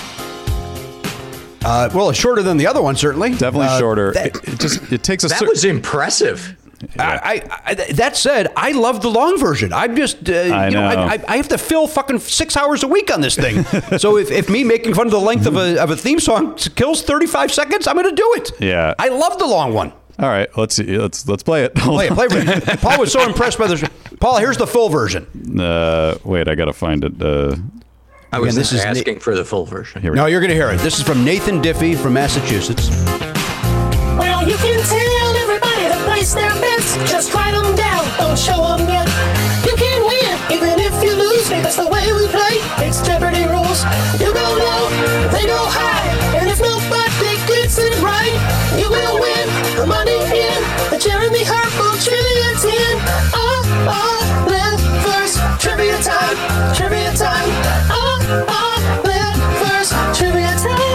Uh, well, it's shorter than the other one, certainly. Definitely Uh, shorter. that- it, it just it takes a That cer- was impressive. I, I, that said, I love the long version. I'm just, uh, I you know, know. I, I, I have to fill fucking six hours a week on this thing. So if, if me making fun of the length of a, of a theme song kills thirty-five seconds, I'm going to do it. Yeah. I love the long one. All right, let's see. Let's let's play it. Play it, play it. Paul was so impressed by the. Paul, here's the full version. Uh, wait, I gotta find it. Uh, I was Again, this is Na- asking for the full version. here we No, you're going to hear it. This is from Nathan Diffie from Massachusetts. Well, you can tell everybody to place their bets. Just write them down, don't show them yet. You can win, even if you lose. That's the way we play. It's Jeopardy rules. You go low, they go high. And if nobody gets it right, you will win the money in the Jeremy Harpo Trivia ten. Oh, oh, let first trivia time, trivia time. Oh, oh, let first trivia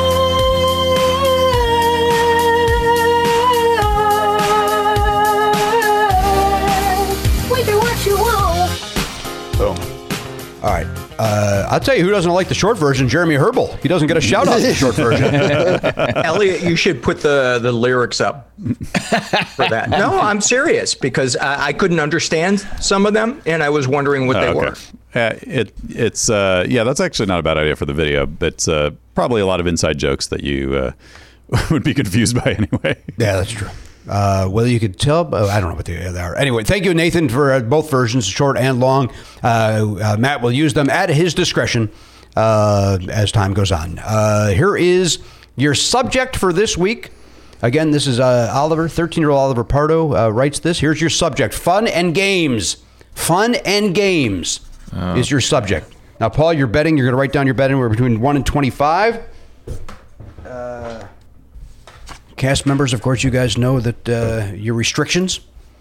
time. We do what you want. Boom. All right. Uh, I'll tell you who doesn't like the short version, Jeremy Herbal. He doesn't get a shout out in the short version. Elliot, you should put the, the lyrics up for that. No, I'm serious because I, I couldn't understand some of them, and I was wondering what Oh, they okay. were. Uh, it it's uh, yeah, that's actually not a bad idea for the video. It's uh, probably a lot of inside jokes that you uh, would be confused by anyway. Yeah, that's true. Uh, well, you could tell. Uh, I don't know what they are. Anyway, thank you, Nathan, for uh, both versions, short and long. Uh, uh, Matt will use them at his discretion uh, as time goes on. Uh, here is your subject for this week. Again, this is uh, Oliver, thirteen-year-old Oliver Pardo uh, writes this. Here's your subject: fun and games. Fun and games Oh. is your subject. Now, Paul, you're betting. You're going to write down your betting. We're between one and twenty-five. Uh, Cast members, of course, you guys know that uh, your restrictions.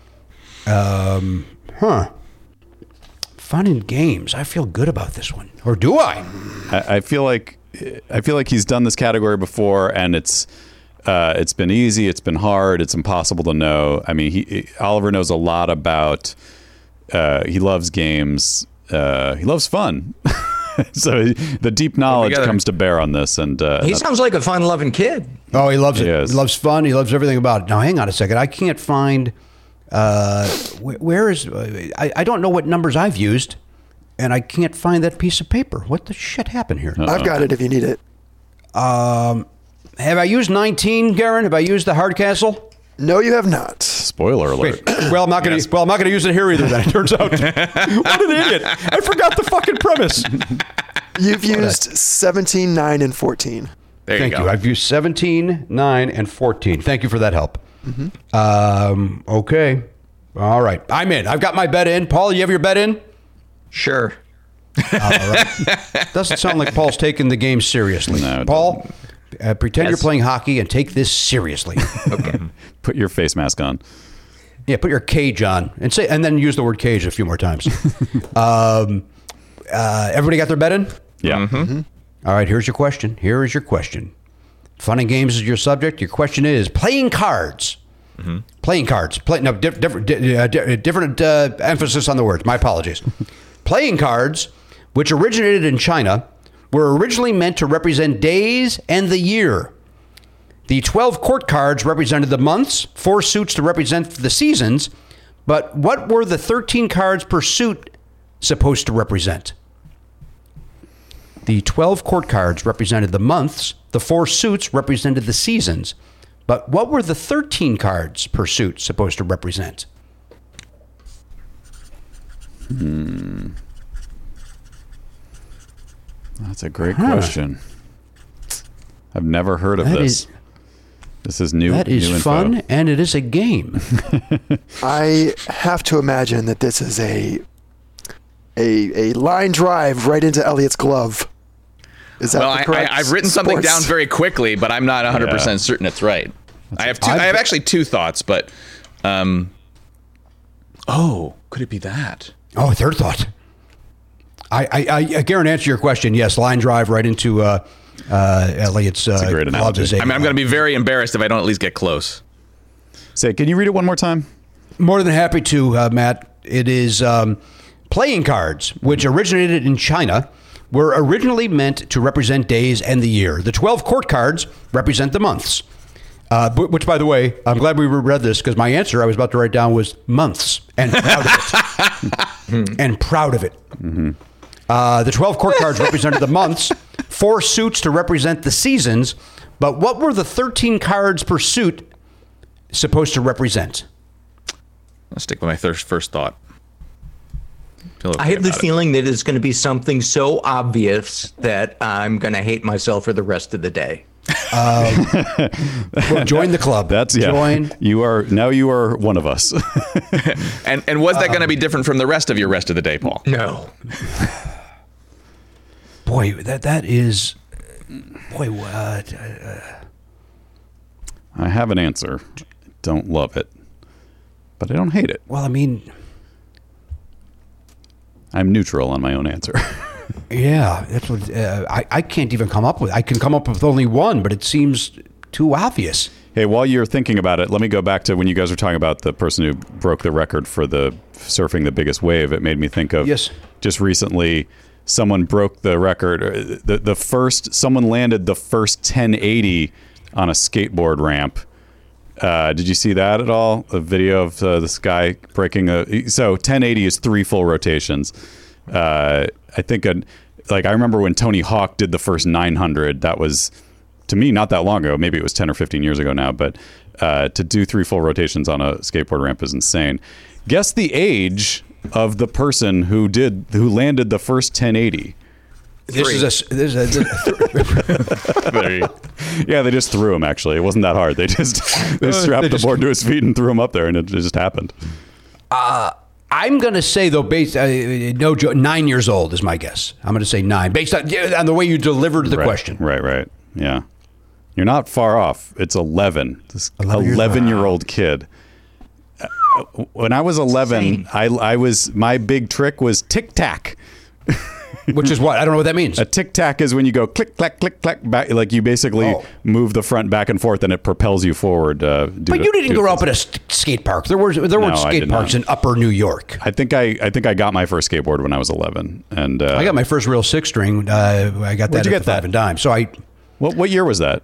Um, huh. Fun and games. I feel good about this one, or do I? I, I feel like I feel like he's done this category before, and it's uh, it's been easy, it's been hard, it's impossible to know. I mean, he Oliver knows a lot about. Uh, he loves games. Uh, he loves fun. So the deep knowledge together. comes to bear on this, and uh, He that- sounds like a fun-loving kid. Oh, he loves it. He He, is. loves fun. He loves everything about it. Now, hang on a second. I can't find. Uh, wh- where is? I, I don't know what numbers I've used, and I can't find that piece of paper. What the shit happened here? I've got it if you need it. Um, have I used nineteen, Garen? Have I used the Hardcastle? No, you have not. spoiler alert. Wait, well, I'm not going to. Well, I'm not going to use it here either. Then it turns out, what an idiot! I forgot the fucking premise. You've used seventeen, nine, and fourteen. There Thank you you. go. I've used seventeen, nine, and fourteen. Thank you for that help. Mm-hmm. Um, okay. All right. I'm in. I've got my bet in. Paul, you have your bet in? Sure. All right. Doesn't sound like Paul's taking the game seriously. No, it Paul, uh, pretend Yes. you're playing hockey and take this seriously. Okay. Put your face mask on. Yeah, put your cage on and say, and then use the word cage a few more times. um, uh, everybody got their bet in? Yeah. Mm-hmm. All right, here's your question. Here is your question. Fun and games is your subject. Your question is playing cards. Mm-hmm. Playing cards. Play, no, diff, different, di- uh, di- different uh, emphasis on the words. My apologies. Playing cards, which originated in China, were originally meant to represent days and the year. The twelve court cards represented the months, four suits to represent the seasons, but what were the thirteen cards per suit supposed to represent? The twelve court cards represented the months, the four suits represented the seasons, but what were the thirteen cards per suit supposed to represent? Hmm. That's a great question. I've never heard of That this. is- this is new. That is new info. fun, and it is a game. I have to imagine that this is a a a line drive right into Elliot's glove. Is that Well, the I, correct I, I've written something sports? down very quickly, but I'm not one hundred percent Yeah. certain it's right. I have two. I have actually two thoughts, but um, oh, could it be that? Oh, third thought. I, I, I, I guarantee answer your question. Yes, line drive right into uh, uh, Elliot's uh, a great analogy. I mean, I'm going to be very embarrassed if I don't at least get close. Say, can you read it one more time? More than happy to, uh, Matt. It is um, playing cards, which originated in China, were originally meant to represent days and the year. The twelve court cards represent the months. Uh, which, by the way, I'm glad we read this because my answer I was about to write down was months, and proud of it. and proud of it. Mm-hmm. Uh, the twelve court cards represented the months, four suits to represent the seasons, but what were the thirteen cards per suit supposed to represent? I'll stick with my first first thought. Okay I have the feeling it. that it's going to be something so obvious that I'm going to hate myself for the rest of the day. Um, well, join the club. That's yeah. Join. You are now. You are one of us. and and was that um, going to be different from the rest of your rest of the day, Paul? No. Boy, that that is. Boy, what? Uh, I have an answer. Don't love it, but I don't hate it. Well, I mean, I'm neutral on my own answer. Yeah, that's what uh, I, I can't even come up with. I can come up with only one, but it seems too obvious. Hey, while you're thinking about it, let me go back to when you guys were talking about the person who broke the record for the surfing the biggest wave. It made me think of yes. just recently someone broke the record. The, the first someone landed the first ten eighty on a skateboard ramp. Uh, did you see that at all? A video of uh, this guy breaking a... So ten eighty is three full rotations. Uh, I think, a, like, I remember when Tony Hawk did the first nine hundred, that was, to me, not that long ago. Maybe it was ten or fifteen years ago now, but uh, to do three full rotations on a skateboard ramp is insane. Guess the age of the person who did, who landed the first ten eighty. This Three. is a. This is a there you go. Yeah, they just threw him. Actually, it wasn't that hard. They just they strapped they just, the board to his feet and threw him up there, and it, it just happened. Uh, I'm going to say though, based uh, no joke, nine years old is my guess. I'm going to say nine, based on, on the way you delivered the right, question. Right, right, yeah. You're not far off. It's eleven. This eleven-year-old kid. When I was eleven, I I was my big trick was tic tac. Which is what? I don't know what that means. A tic tac is when you go click, clack, click, clack, back. Like you basically oh. move the front back and forth, and it propels you forward. Uh, but to, you didn't grow up at a st- skate park. There were there no, weren't skate parks not. in Upper New York. I think I I think I got my first skateboard when I was eleven, and uh, I got my first real six string. Uh, I got that. Where'd you at get that? Five and Dime. So I. What what year was that?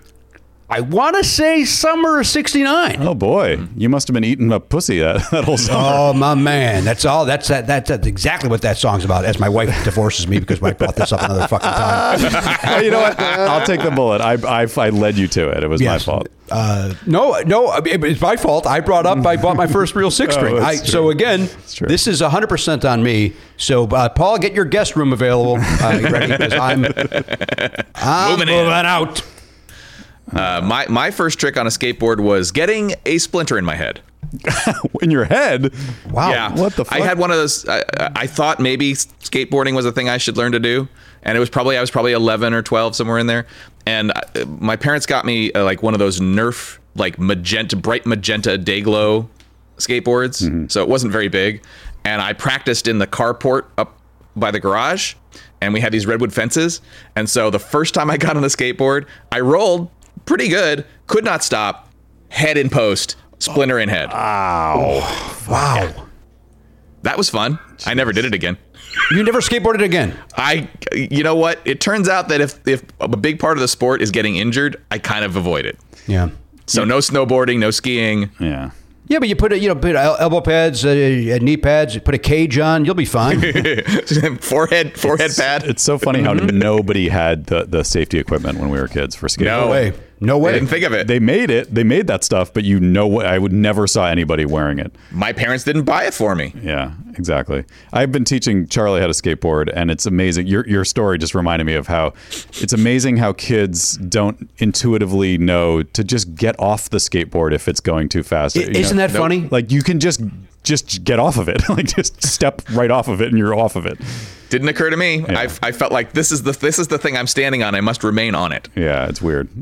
I want to say summer of sixty-nine. Oh boy, you must have been eating a pussy that, that whole summer. Oh my man, that's all. That's that, that. That's exactly what that song's about. As my wife divorces me because I brought this up another fucking time. Well, you know what? I'll take the bullet. I I, I led you to it. It was yes. my fault. Uh, no, no, it's my fault. I brought up. I bought my first real six string. oh, I, so again, this is one hundred percent on me. So uh, Paul, get your guest room available. Uh, ready? Because I'm, I'm moving, moving out. Uh, my my first trick on a skateboard was getting a splinter in my head. In your head? Wow. Yeah. What the fuck? I had one of those. I, I thought maybe skateboarding was a thing I should learn to do, and it was probably I was probably eleven or twelve, somewhere in there. And I, my parents got me uh, like one of those Nerf like magenta, bright magenta Dayglow skateboards. Mm-hmm. So it wasn't very big, and I practiced in the carport up by the garage, and we had these redwood fences. And so the first time I got on the skateboard, I rolled pretty good, could not stop, head in post, splinter in head. Wow. Oh, wow. That was fun. Jeez. I never did it again. You never skateboarded again? I, you know what? It turns out that if, if a big part of the sport is getting injured, I kind of avoid it. Yeah. So no snowboarding, no skiing. Yeah. Yeah, but you put a, you know, put elbow pads, uh, knee pads, put a cage on, you'll be fine. forehead, forehead it's, pad. It's so funny how nobody had the, the safety equipment when we were kids for skateboarding. No way. No way. I didn't think of it. They made it. They made that stuff, but you know what? I would never saw anybody wearing it. My parents didn't buy it for me. Yeah, exactly. I've been teaching Charlie how to skateboard, and it's amazing. Your your story just reminded me of how it's amazing how kids don't intuitively know to just get off the skateboard if it's going too fast. It, isn't know? that no, funny? Like you can just just get off of it. Like just step right off of it, and you're off of it. Didn't occur to me. Yeah. I I felt like this is the this is the thing I'm standing on. I must remain on it. Yeah, it's weird.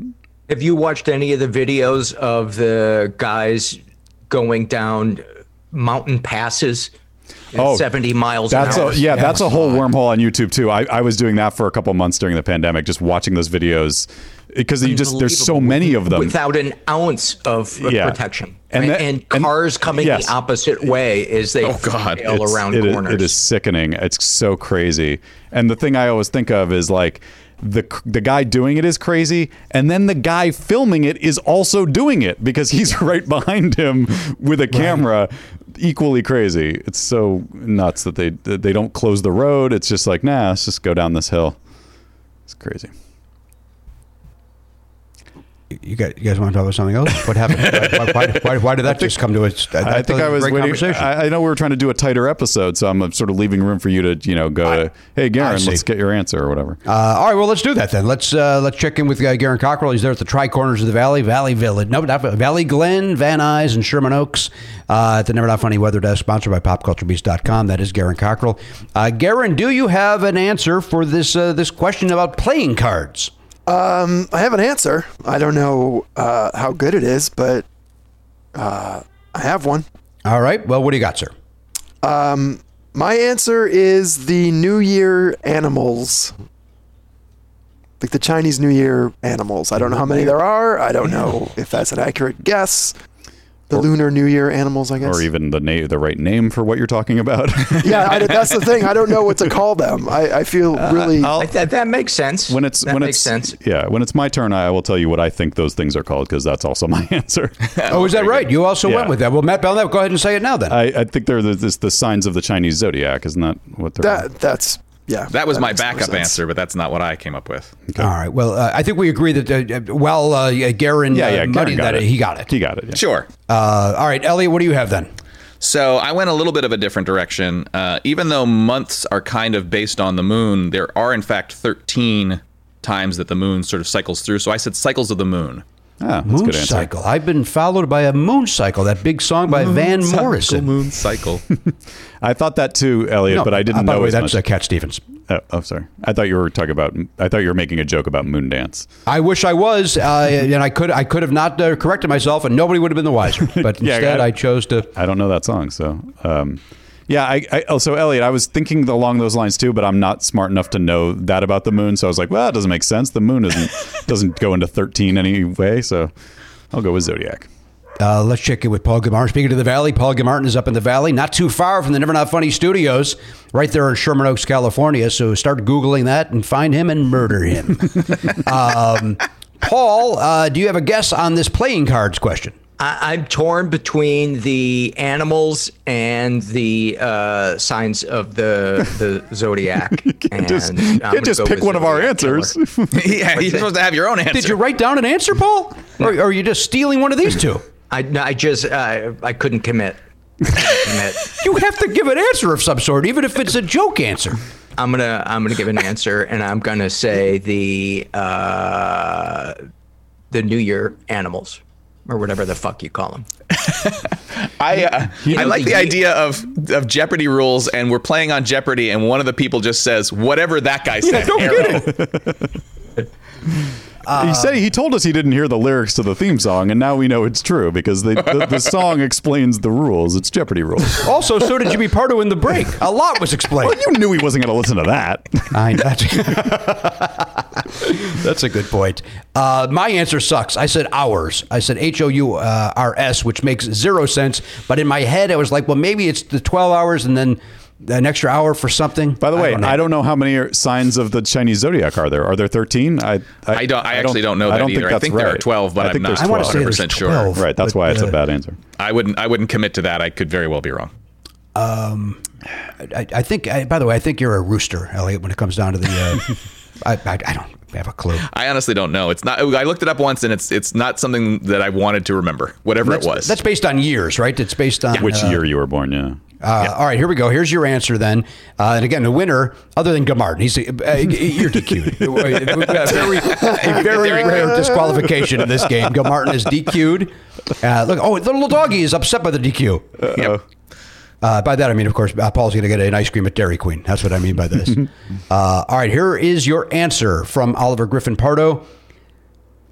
Have you watched any of the videos of the guys going down mountain passes? Oh, seventy miles That's an hour. a, yeah, Yeah, that's I a saw whole it. wormhole on YouTube too. I, I was doing that for a couple months during the pandemic, just watching those videos because you just there's so many of them without an ounce of Yeah. protection, And and, that- and and- cars coming yes. the opposite way as they Oh, God. sail It's- around it is- corners. it is sickening. It's so crazy. And the thing I always think of is like the the guy doing it is crazy, and then the guy filming it is also doing it because he's right behind him with a camera. Equally crazy. It's so nuts that they that they don't close the road. It's just like, nah, let's just go down this hill. It's crazy. You guys, you guys want to talk about something else? What happened? why, why, why, why did that just come to a? I think I was great waiting. conversation. I, I know we were trying to do a tighter episode, so I'm sort of leaving room for you to, you know, go to, hey, I Garen, see. let's get your answer or whatever. Uh, all right, well, let's do that then. Let's uh, let's check in with uh, Garen Cockrell. He's there at the Tri Corners of the Valley, Valley Village, no, not Valley Glen, Van Nuys, and Sherman Oaks uh, at the Never Not Funny Weather Desk, sponsored by pop culture beast dot com. That is Garen Cockrell. Uh, Garen, do you have an answer for this uh, this question about playing cards? Um, I have an answer. I don't know uh, how good it is, but uh, I have one. All right. Well, what do you got, sir? Um, my answer is the New Year animals. Like the Chinese New Year animals. I don't know how many there are. I don't know if that's an accurate guess. The Or- Lunar New Year animals, I guess. Or even the na- the right name for what you're talking about. Yeah, I, that's the thing. I don't know what to call them. I, I feel really. I'll- that, that makes sense. when it's that when makes it's sense. yeah, when it's my turn, I will tell you what I think those things are called because that's also my answer. Oh, is that right? You also Yeah. went with that. Well, Matt Belknap, go ahead and say it now then. I, I think they're the, this, the signs of the Chinese zodiac, isn't that what they're? that that's yeah. That was my makes more backup sense. answer, but that's not what I came up with. All right. Well, uh, I think we agree that uh, while uh, Garen yeah, yeah, uh, Garen muddied got that, it. he got it. He got it. Yeah. Sure. Uh, all right, Elliot, what do you have then? So I went a little bit of a different direction. Uh, even though months are kind of based on the moon, there are in fact thirteen times that the moon sort of cycles through. So I said cycles of the moon. Ah, that's a Moon good answer. Cycle. I've been followed by a Moon Cycle, that big song by Van Cycle, Morrison. moon cycle. I thought that too, Elliot, No, but I didn't uh, by know the way, as that's much. uh, Cat Stevens. Oh, oh, sorry. I thought you were talking about. I thought you were making a joke about moon dance. I wish I was, uh, and I could I could have not uh, corrected myself, and nobody would have been the wiser. But Yeah, instead, I- I chose to. I don't know that song, so um, yeah. I, I also Elliot, I was thinking along those lines too, but I'm not smart enough to know that about the moon. So I was like, well, it doesn't make sense. The moon isn't doesn't go into thirteen anyway, so I'll go with zodiac. Uh, let's check in with Paul Gilmartin. Speaking of the Valley, Paul Gilmartin is up in the Valley, not too far from the Never Not Funny studios, right there in Sherman Oaks, California. So start Googling that and find him and murder him. um, Paul, uh, do you have a guess on this playing cards question? I, I'm torn between the animals and the uh, signs of the the zodiac. and Just, I'm you gonna just go pick with one of our Zodiac Killer. answers. Yeah, you're supposed to have your own answer. Did you write down an answer, Paul? Or, or are you just stealing one of these two? I, no, I just uh, I couldn't commit. I couldn't commit. You have to give an answer of some sort, even if it's a joke answer. I'm gonna I'm gonna give an answer, and I'm gonna say the uh, the New Year animals, or whatever the fuck you call them. I uh, I like the idea of of Jeopardy rules, and we're playing on Jeopardy, and one of the people just says whatever that guy said. no arrow. kidding. he said he told us he didn't hear the lyrics to the theme song, and now we know it's true because they, the, the song explains the rules. It's Jeopardy rules. Also, so did Jimmy Pardo in the break. A lot was explained. Well, you knew he wasn't going to listen to that. I that's, that's a good point. Uh, my answer sucks. I said hours. I said H O U R S, which makes zero sense. But in my head, I was like, well, maybe it's the twelve hours and then an extra hour for something. By the way, I don't know, know. I don't know how many signs of the Chinese zodiac are there. Are there thirteen? I I don't. I actually don't know that I don't either. think I that's think there are right. twelve, but I I'm think not there's I wanna twelve. say one hundred there's percent sure. twelve. Right, that's But, why it's uh, a bad answer. I wouldn't. I wouldn't commit to that. I could very well be wrong. Um, I, I think. I, by the way, I think you're a rooster, Elliot. When it comes down to the, uh, I, I, I don't have a clue. I honestly don't know. It's not. I looked it up once, and it's it's not something that I wanted to remember. Whatever That's, it was. that's based on years, right? It's based on Which uh, year you were born? Yeah. Uh, All right, here we go. Here's your answer then. Uh, and again, the winner, other than Gilmartin, he's uh, you're D Q'd. We've got a very, a very rare disqualification in this game. Gilmartin is D Q'd. Uh, look, oh, the little doggy is upset by the D Q. Yep. Uh, by that, I mean, of course, uh, Paul's going to get an ice cream at Dairy Queen. That's what I mean by this. uh, all right, here is your answer from Oliver Griffin Pardo.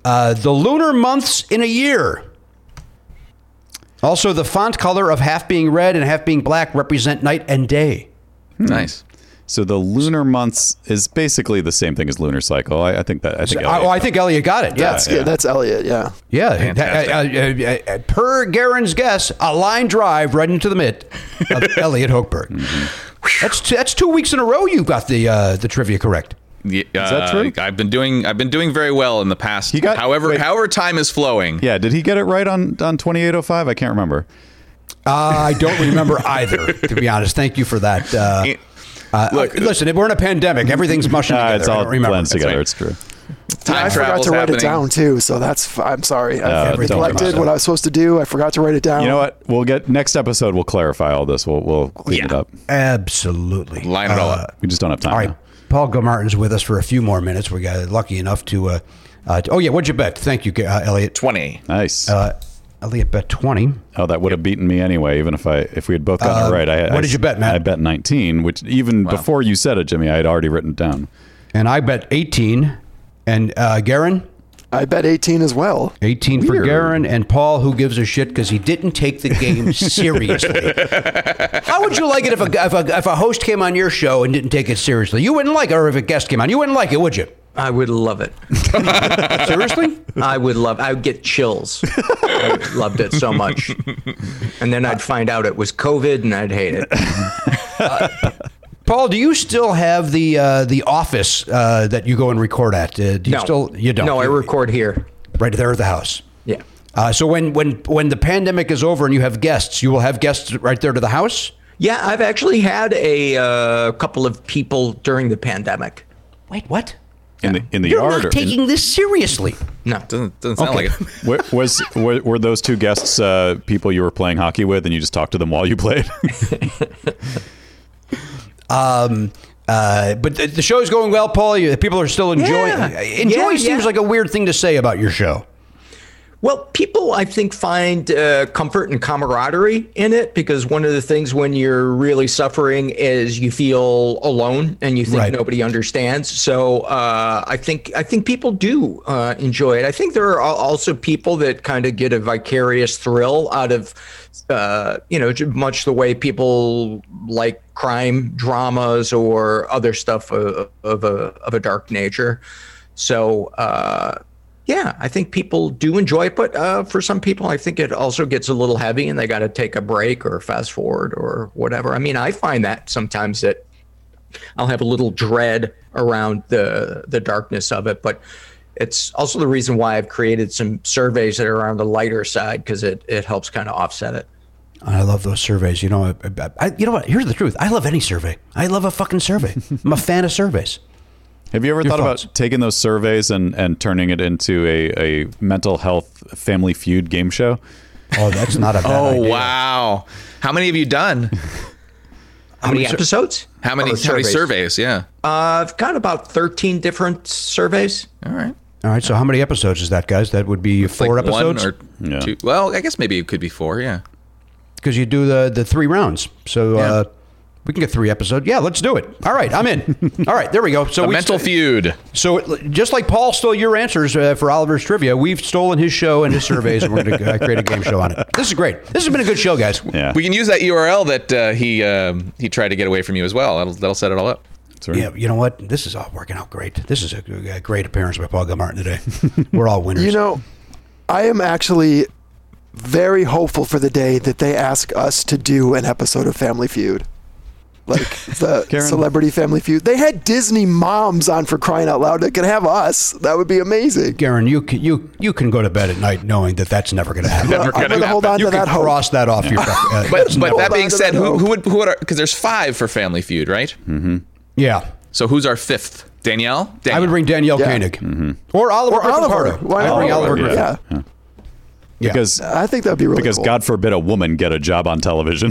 Uh, the lunar months in a year. Also, the font color of half being red and half being black represent night and day. Nice. So the lunar months is basically the same thing as lunar cycle. I, I think that. I think. So, oh, I think Elliot got it. Yeah, That's, yeah. that's Elliot, yeah. yeah. Fantastic. Uh, uh, uh, uh, per Garen's guess, a line drive right into the mitt of Elliot Hochberg. Mm-hmm. That's t- that's two weeks in a row you got the uh, the trivia correct. Yeah, Is that true? uh, I've been doing I've been doing very well in the past. He got- however wait. however time is flowing. Yeah. Did he get it right on on twenty-eight oh five? I can't remember. Uh, I don't remember either, to be honest. Thank you for that. Uh, uh, Look, listen, we're in a pandemic. Everything's mushing Uh, together. it's I all don't remember. blends together. right. It's true. Time I forgot travel's to write happening. it down, too, so that's, f- I'm sorry. Uh, I don't worry neglected about what it. I was supposed to do. I forgot to write it down. You know what? We'll get next episode. We'll clarify all this. We'll we'll clean Yeah. it up. Absolutely. Line it all Uh, up. We just don't have time. All right. now. Paul Gilmartin's with us for a few more minutes. We got lucky enough to. Uh, uh, to- oh, yeah. What'd you bet? Thank you, uh, Elliot. Twenty. Nice. Uh, Elliot bet twenty. Oh, that would have beaten me anyway, even if I if we had both gotten Uh, it right. I, what I, did you bet, Matt? I bet nineteen, which even before you said it, Jimmy, I had already written it down. And I bet eighteen. And uh, Garen? I bet eighteen as well. eighteen for Weird. Garen. And Paul, who gives a shit because he didn't take the game seriously. How would you like it if a, if, a, if a host came on your show and didn't take it seriously? You wouldn't like it. Or if a guest came on, you wouldn't like it, would you? I would love it. Seriously? I would love. I would get chills. I loved it so much, and then I'd find out it was COVID, and I'd hate it. Paul, do you still have the uh, the office uh, that you go and record at? Uh, do you no, still? You don't. No, I You- record here. right there at the house. Yeah. Uh, so when when when the pandemic is over and you have guests, you will have guests right there to the house. Yeah, I've actually had a uh, couple of people during the pandemic. Wait, what? In the in the You're yard. not or taking this seriously. No. Doesn't doesn't sound Okay. like it. Wa- was were, were those two guests uh, people you were playing hockey with, and you just talked to them while you played? Um, uh, but the, the show's going well, Paul. You, people are still enjoying. Yeah. Enjoy Yeah, seems yeah. like a weird thing to say about your show. Well, people, I think, find uh, comfort and camaraderie in it because one of the things when you're really suffering is you feel alone and you think Right. nobody understands. So uh, I think I think people do uh, enjoy it. I think there are al- also people that kind of get a vicarious thrill out of, uh, you know, j- much the way people like crime dramas or other stuff of, of a of a dark nature. So. Uh, Yeah, I think people do enjoy it, but uh, for some people, I think it also gets a little heavy and they got to take a break or fast forward or whatever. I mean, I find that sometimes that I'll have a little dread around the the darkness of it, but it's also the reason why I've created some surveys that are on the lighter side because it, it helps kind of offset it. I love those surveys. You know, I, I, you know what? Here's the truth. I love any survey. I love a fucking survey. I'm a fan of surveys. Have you ever Your thought thoughts? about taking those surveys and, and turning it into a, a mental health Family Feud game show? Oh, that's not a bad Oh idea. wow! How many have you done? How many episodes? How many, Or how many surveys? Yeah. Uh, I've got about thirteen different surveys. All right. All right. So how many episodes is that, guys? That would be four Like episodes. One or Yeah. two. Well, I guess maybe it could be four. Yeah. Because you do the the three rounds. So Yeah. uh, we can get three episodes. Yeah, let's do it. All right, I'm in. All right, there we go. So A we mental feud. So it- just like Paul stole your answers uh, for Oliver's trivia, we've stolen his show and his surveys, and we're going to uh, create a game show on it. This is great. This has been a good show, guys. Yeah. We can use that U R L that uh, he um, he tried to get away from you as well. That'll that'll set it all up. That's right. Yeah, you know what? This is all working out great. This is a, a great appearance by Paul Gilmartin today. We're all winners. You know, I am actually very hopeful for the day that they ask us to do an episode of Family Feud. Like the Karen. Celebrity Family Feud. They had Disney moms on, for crying out loud. They could have us. That would be amazing. Garen, you can, you you can go to bed at night knowing that that's never going to happen. Never I'm gonna going to hold on you to can that hope. cross that off your. Uh, But that's but never- that being on to said, that who hope. who would who would because there's five for Family Feud, right? Mm-hmm. Yeah. So who's our fifth? Danielle. Danielle. I would bring Danielle Yeah. Koenig or Oliver. Or Oliver. Griffin-Carter. Why I'd not bring Oliver. Oliver? Griffin. Yeah. Yeah. Yeah. Because I think that would be really because cool. God forbid a woman get a job on television.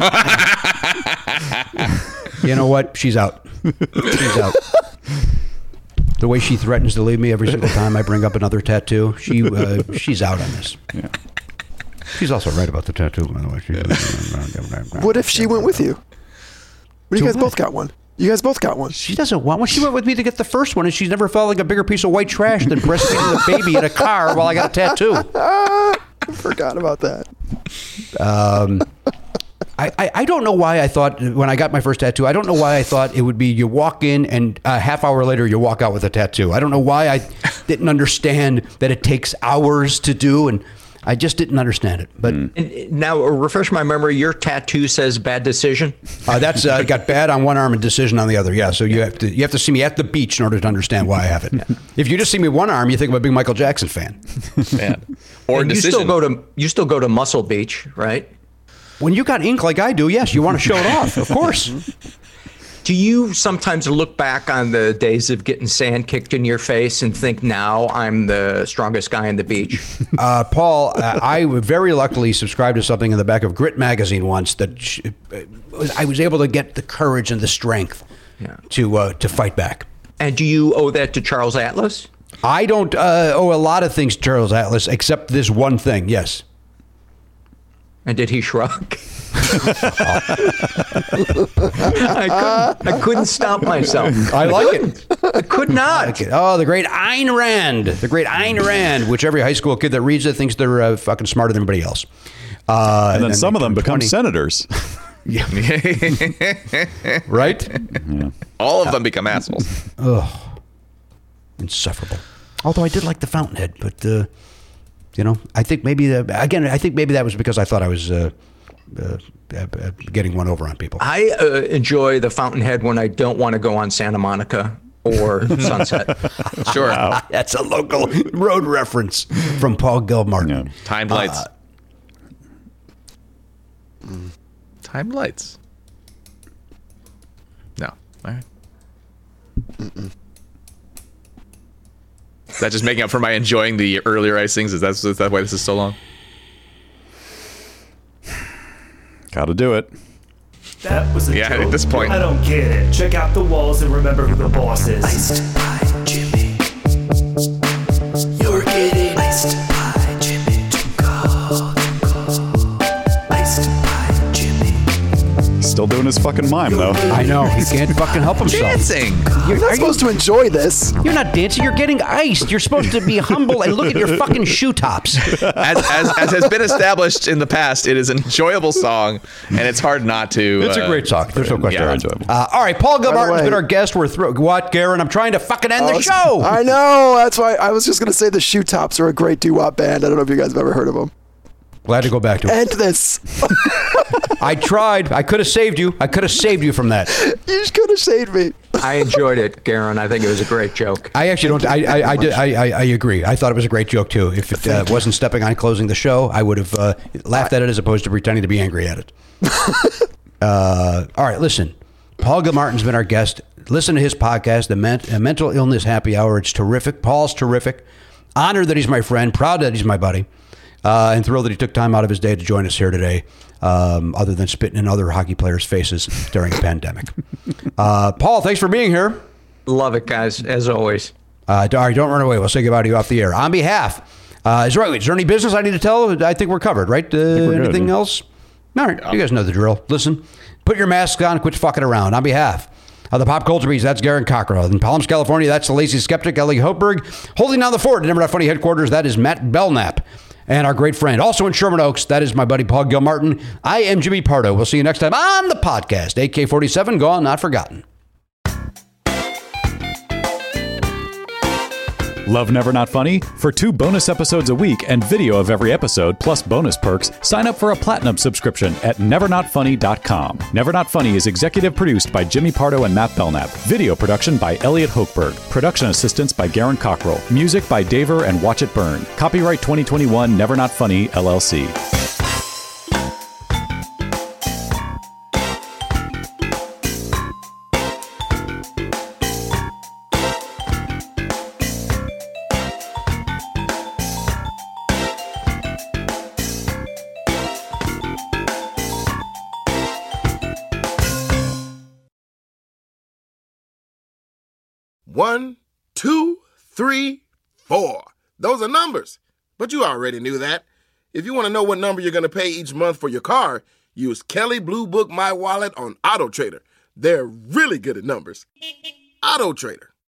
You know what? She's out. She's out. The way she threatens to leave me every single time I bring up another tattoo, she uh, she's out on this. Yeah. She's also right about the tattoo, by the way. She- What if she went with you? What if you To guys what? both got one? You guys both got one. She doesn't want one. She went with me to get the first one, and she's never felt like a bigger piece of white trash than breastfeeding a baby in a car while I got a tattoo. I forgot about that. Um, I, I, I don't know why I thought, when I got my first tattoo, I don't know why I thought it would be you walk in and a half hour later you walk out with a tattoo. I don't know why I didn't understand that it takes hours to do, and I just didn't understand it. But And now, refresh my memory, your tattoo says bad decision. uh, that's uh, got bad on one arm and decision on the other. Yeah, so you have to you have to see me at the beach in order to understand why I have it. If you just see me one arm, you think I'm a big Michael Jackson fan. Man. Or And you decision. still go to you still go to Muscle Beach, right? When you got ink like I do, yes, you want to show it off, of course. Do you sometimes look back on the days of getting sand kicked in your face and think, now I'm the strongest guy on the beach? Uh, Paul, uh, I very luckily subscribed to something in the back of Grit magazine once that sh- uh, was, I was able to get the courage and the strength Yeah. to uh, to fight back. And do you owe that to Charles Atlas? I don't uh, owe a lot of things to Charles Atlas except this one thing. Yes. And did he shrug? I couldn't. I couldn't stop myself. I like it. I could not. Like it. Oh, the great Ayn Rand. The great Ayn Rand, which every high school kid that reads it thinks they're uh, fucking smarter than everybody else. Uh, And then they some of them become twenty senators. Right? All of them become assholes. Insufferable. Although I did like the Fountainhead, but uh, you know, I think maybe the, again, I think maybe that was because I thought I was uh, uh, uh, getting one over on people. I uh, enjoy the Fountainhead when I don't want to go on Santa Monica or Sunset. Sure. That's a local road reference from Paul Gilmartin. Yeah. Timed lights. Timed lights. No. All right. Mm-mm. Is that just making up for my enjoying the earlier ice things? Is that, is that why this is so long? Gotta do it. That was a Yeah, joke. at this point. I don't get it. Check out the walls and remember who the boss is. Iced by Jimmy. You're getting iced by Jimmy. Too cold, too cold. Iced by Jimmy. Still doing his fucking mime, though. I know. He can't fucking help himself. Dancing. You're not supposed to enjoy this. You're not dancing. You're getting iced. You're supposed to be humble and look at your fucking shoe tops. As, as, as has been established in the past, it is an enjoyable song, and it's hard not to. It's a uh, great song. There's no question. Yeah. enjoyable. Uh, all right, Paul Gilmartin's way- been our guest. We're through. What, Garen? I'm trying to fucking end I the was- show. I know. That's why I was just going to say the Shoe Tops are a great doo-wop band. I don't know if you guys have ever heard of them. Glad to go back to it. End this. I tried. I could have saved you. I could have saved you from that. You could have saved me. I enjoyed it, Garen. I think it was a great joke. I actually don't. I I, I, did, I, I I agree. I thought it was a great joke too. If it uh, wasn't stepping on closing the show, I would have uh, laughed at it as opposed to pretending to be angry at it. uh, all right, listen. Paul Gilmartin's been our guest. Listen to his podcast, The Men- uh, Mental Illness Happy Hour. It's terrific. Paul's terrific. Honored that he's my friend. Proud that he's my buddy. Uh, and thrilled that he took time out of his day to join us here today, um, other than spitting in other hockey players' faces during a pandemic. Uh, Paul, thanks for being here. Love it, guys, as always. Uh, all right, don't run away. We'll say goodbye to you off the air. On behalf, uh, is, right, is there any business I need to tell? I think we're covered, right? Uh, we're good, anything yeah. else? All right, you guys know the drill. Listen, put your masks on, quit fucking around. On behalf of the Pop Culture Bees, that's Garen Cockrell. In Palms, California, that's the Lazy Skeptic, Ellie Hopeberg. Holding down the fort at Never Not Funny headquarters, that is Matt Belknap. And our great friend, also in Sherman Oaks, that is my buddy Paul Gilmartin. I am Jimmy Pardo. We'll see you next time on the podcast. A K forty-seven, gone, not forgotten. Love Never Not Funny? For two bonus episodes a week and video of every episode, plus bonus perks, sign up for a platinum subscription at never not funny dot com. Never Not Funny is executive produced by Jimmy Pardo and Matt Belknap. Video production by Elliot Hochberg. Production assistance by Garen Cockrell. Music by Daver and Watch It Burn. Copyright twenty twenty-one Never Not Funny, L L C. One, two, three, four. Those are numbers. But you already knew that. If you want to know what number you're going to pay each month for your car, use Kelly Blue Book My Wallet on AutoTrader. They're really good at numbers. Auto Trader.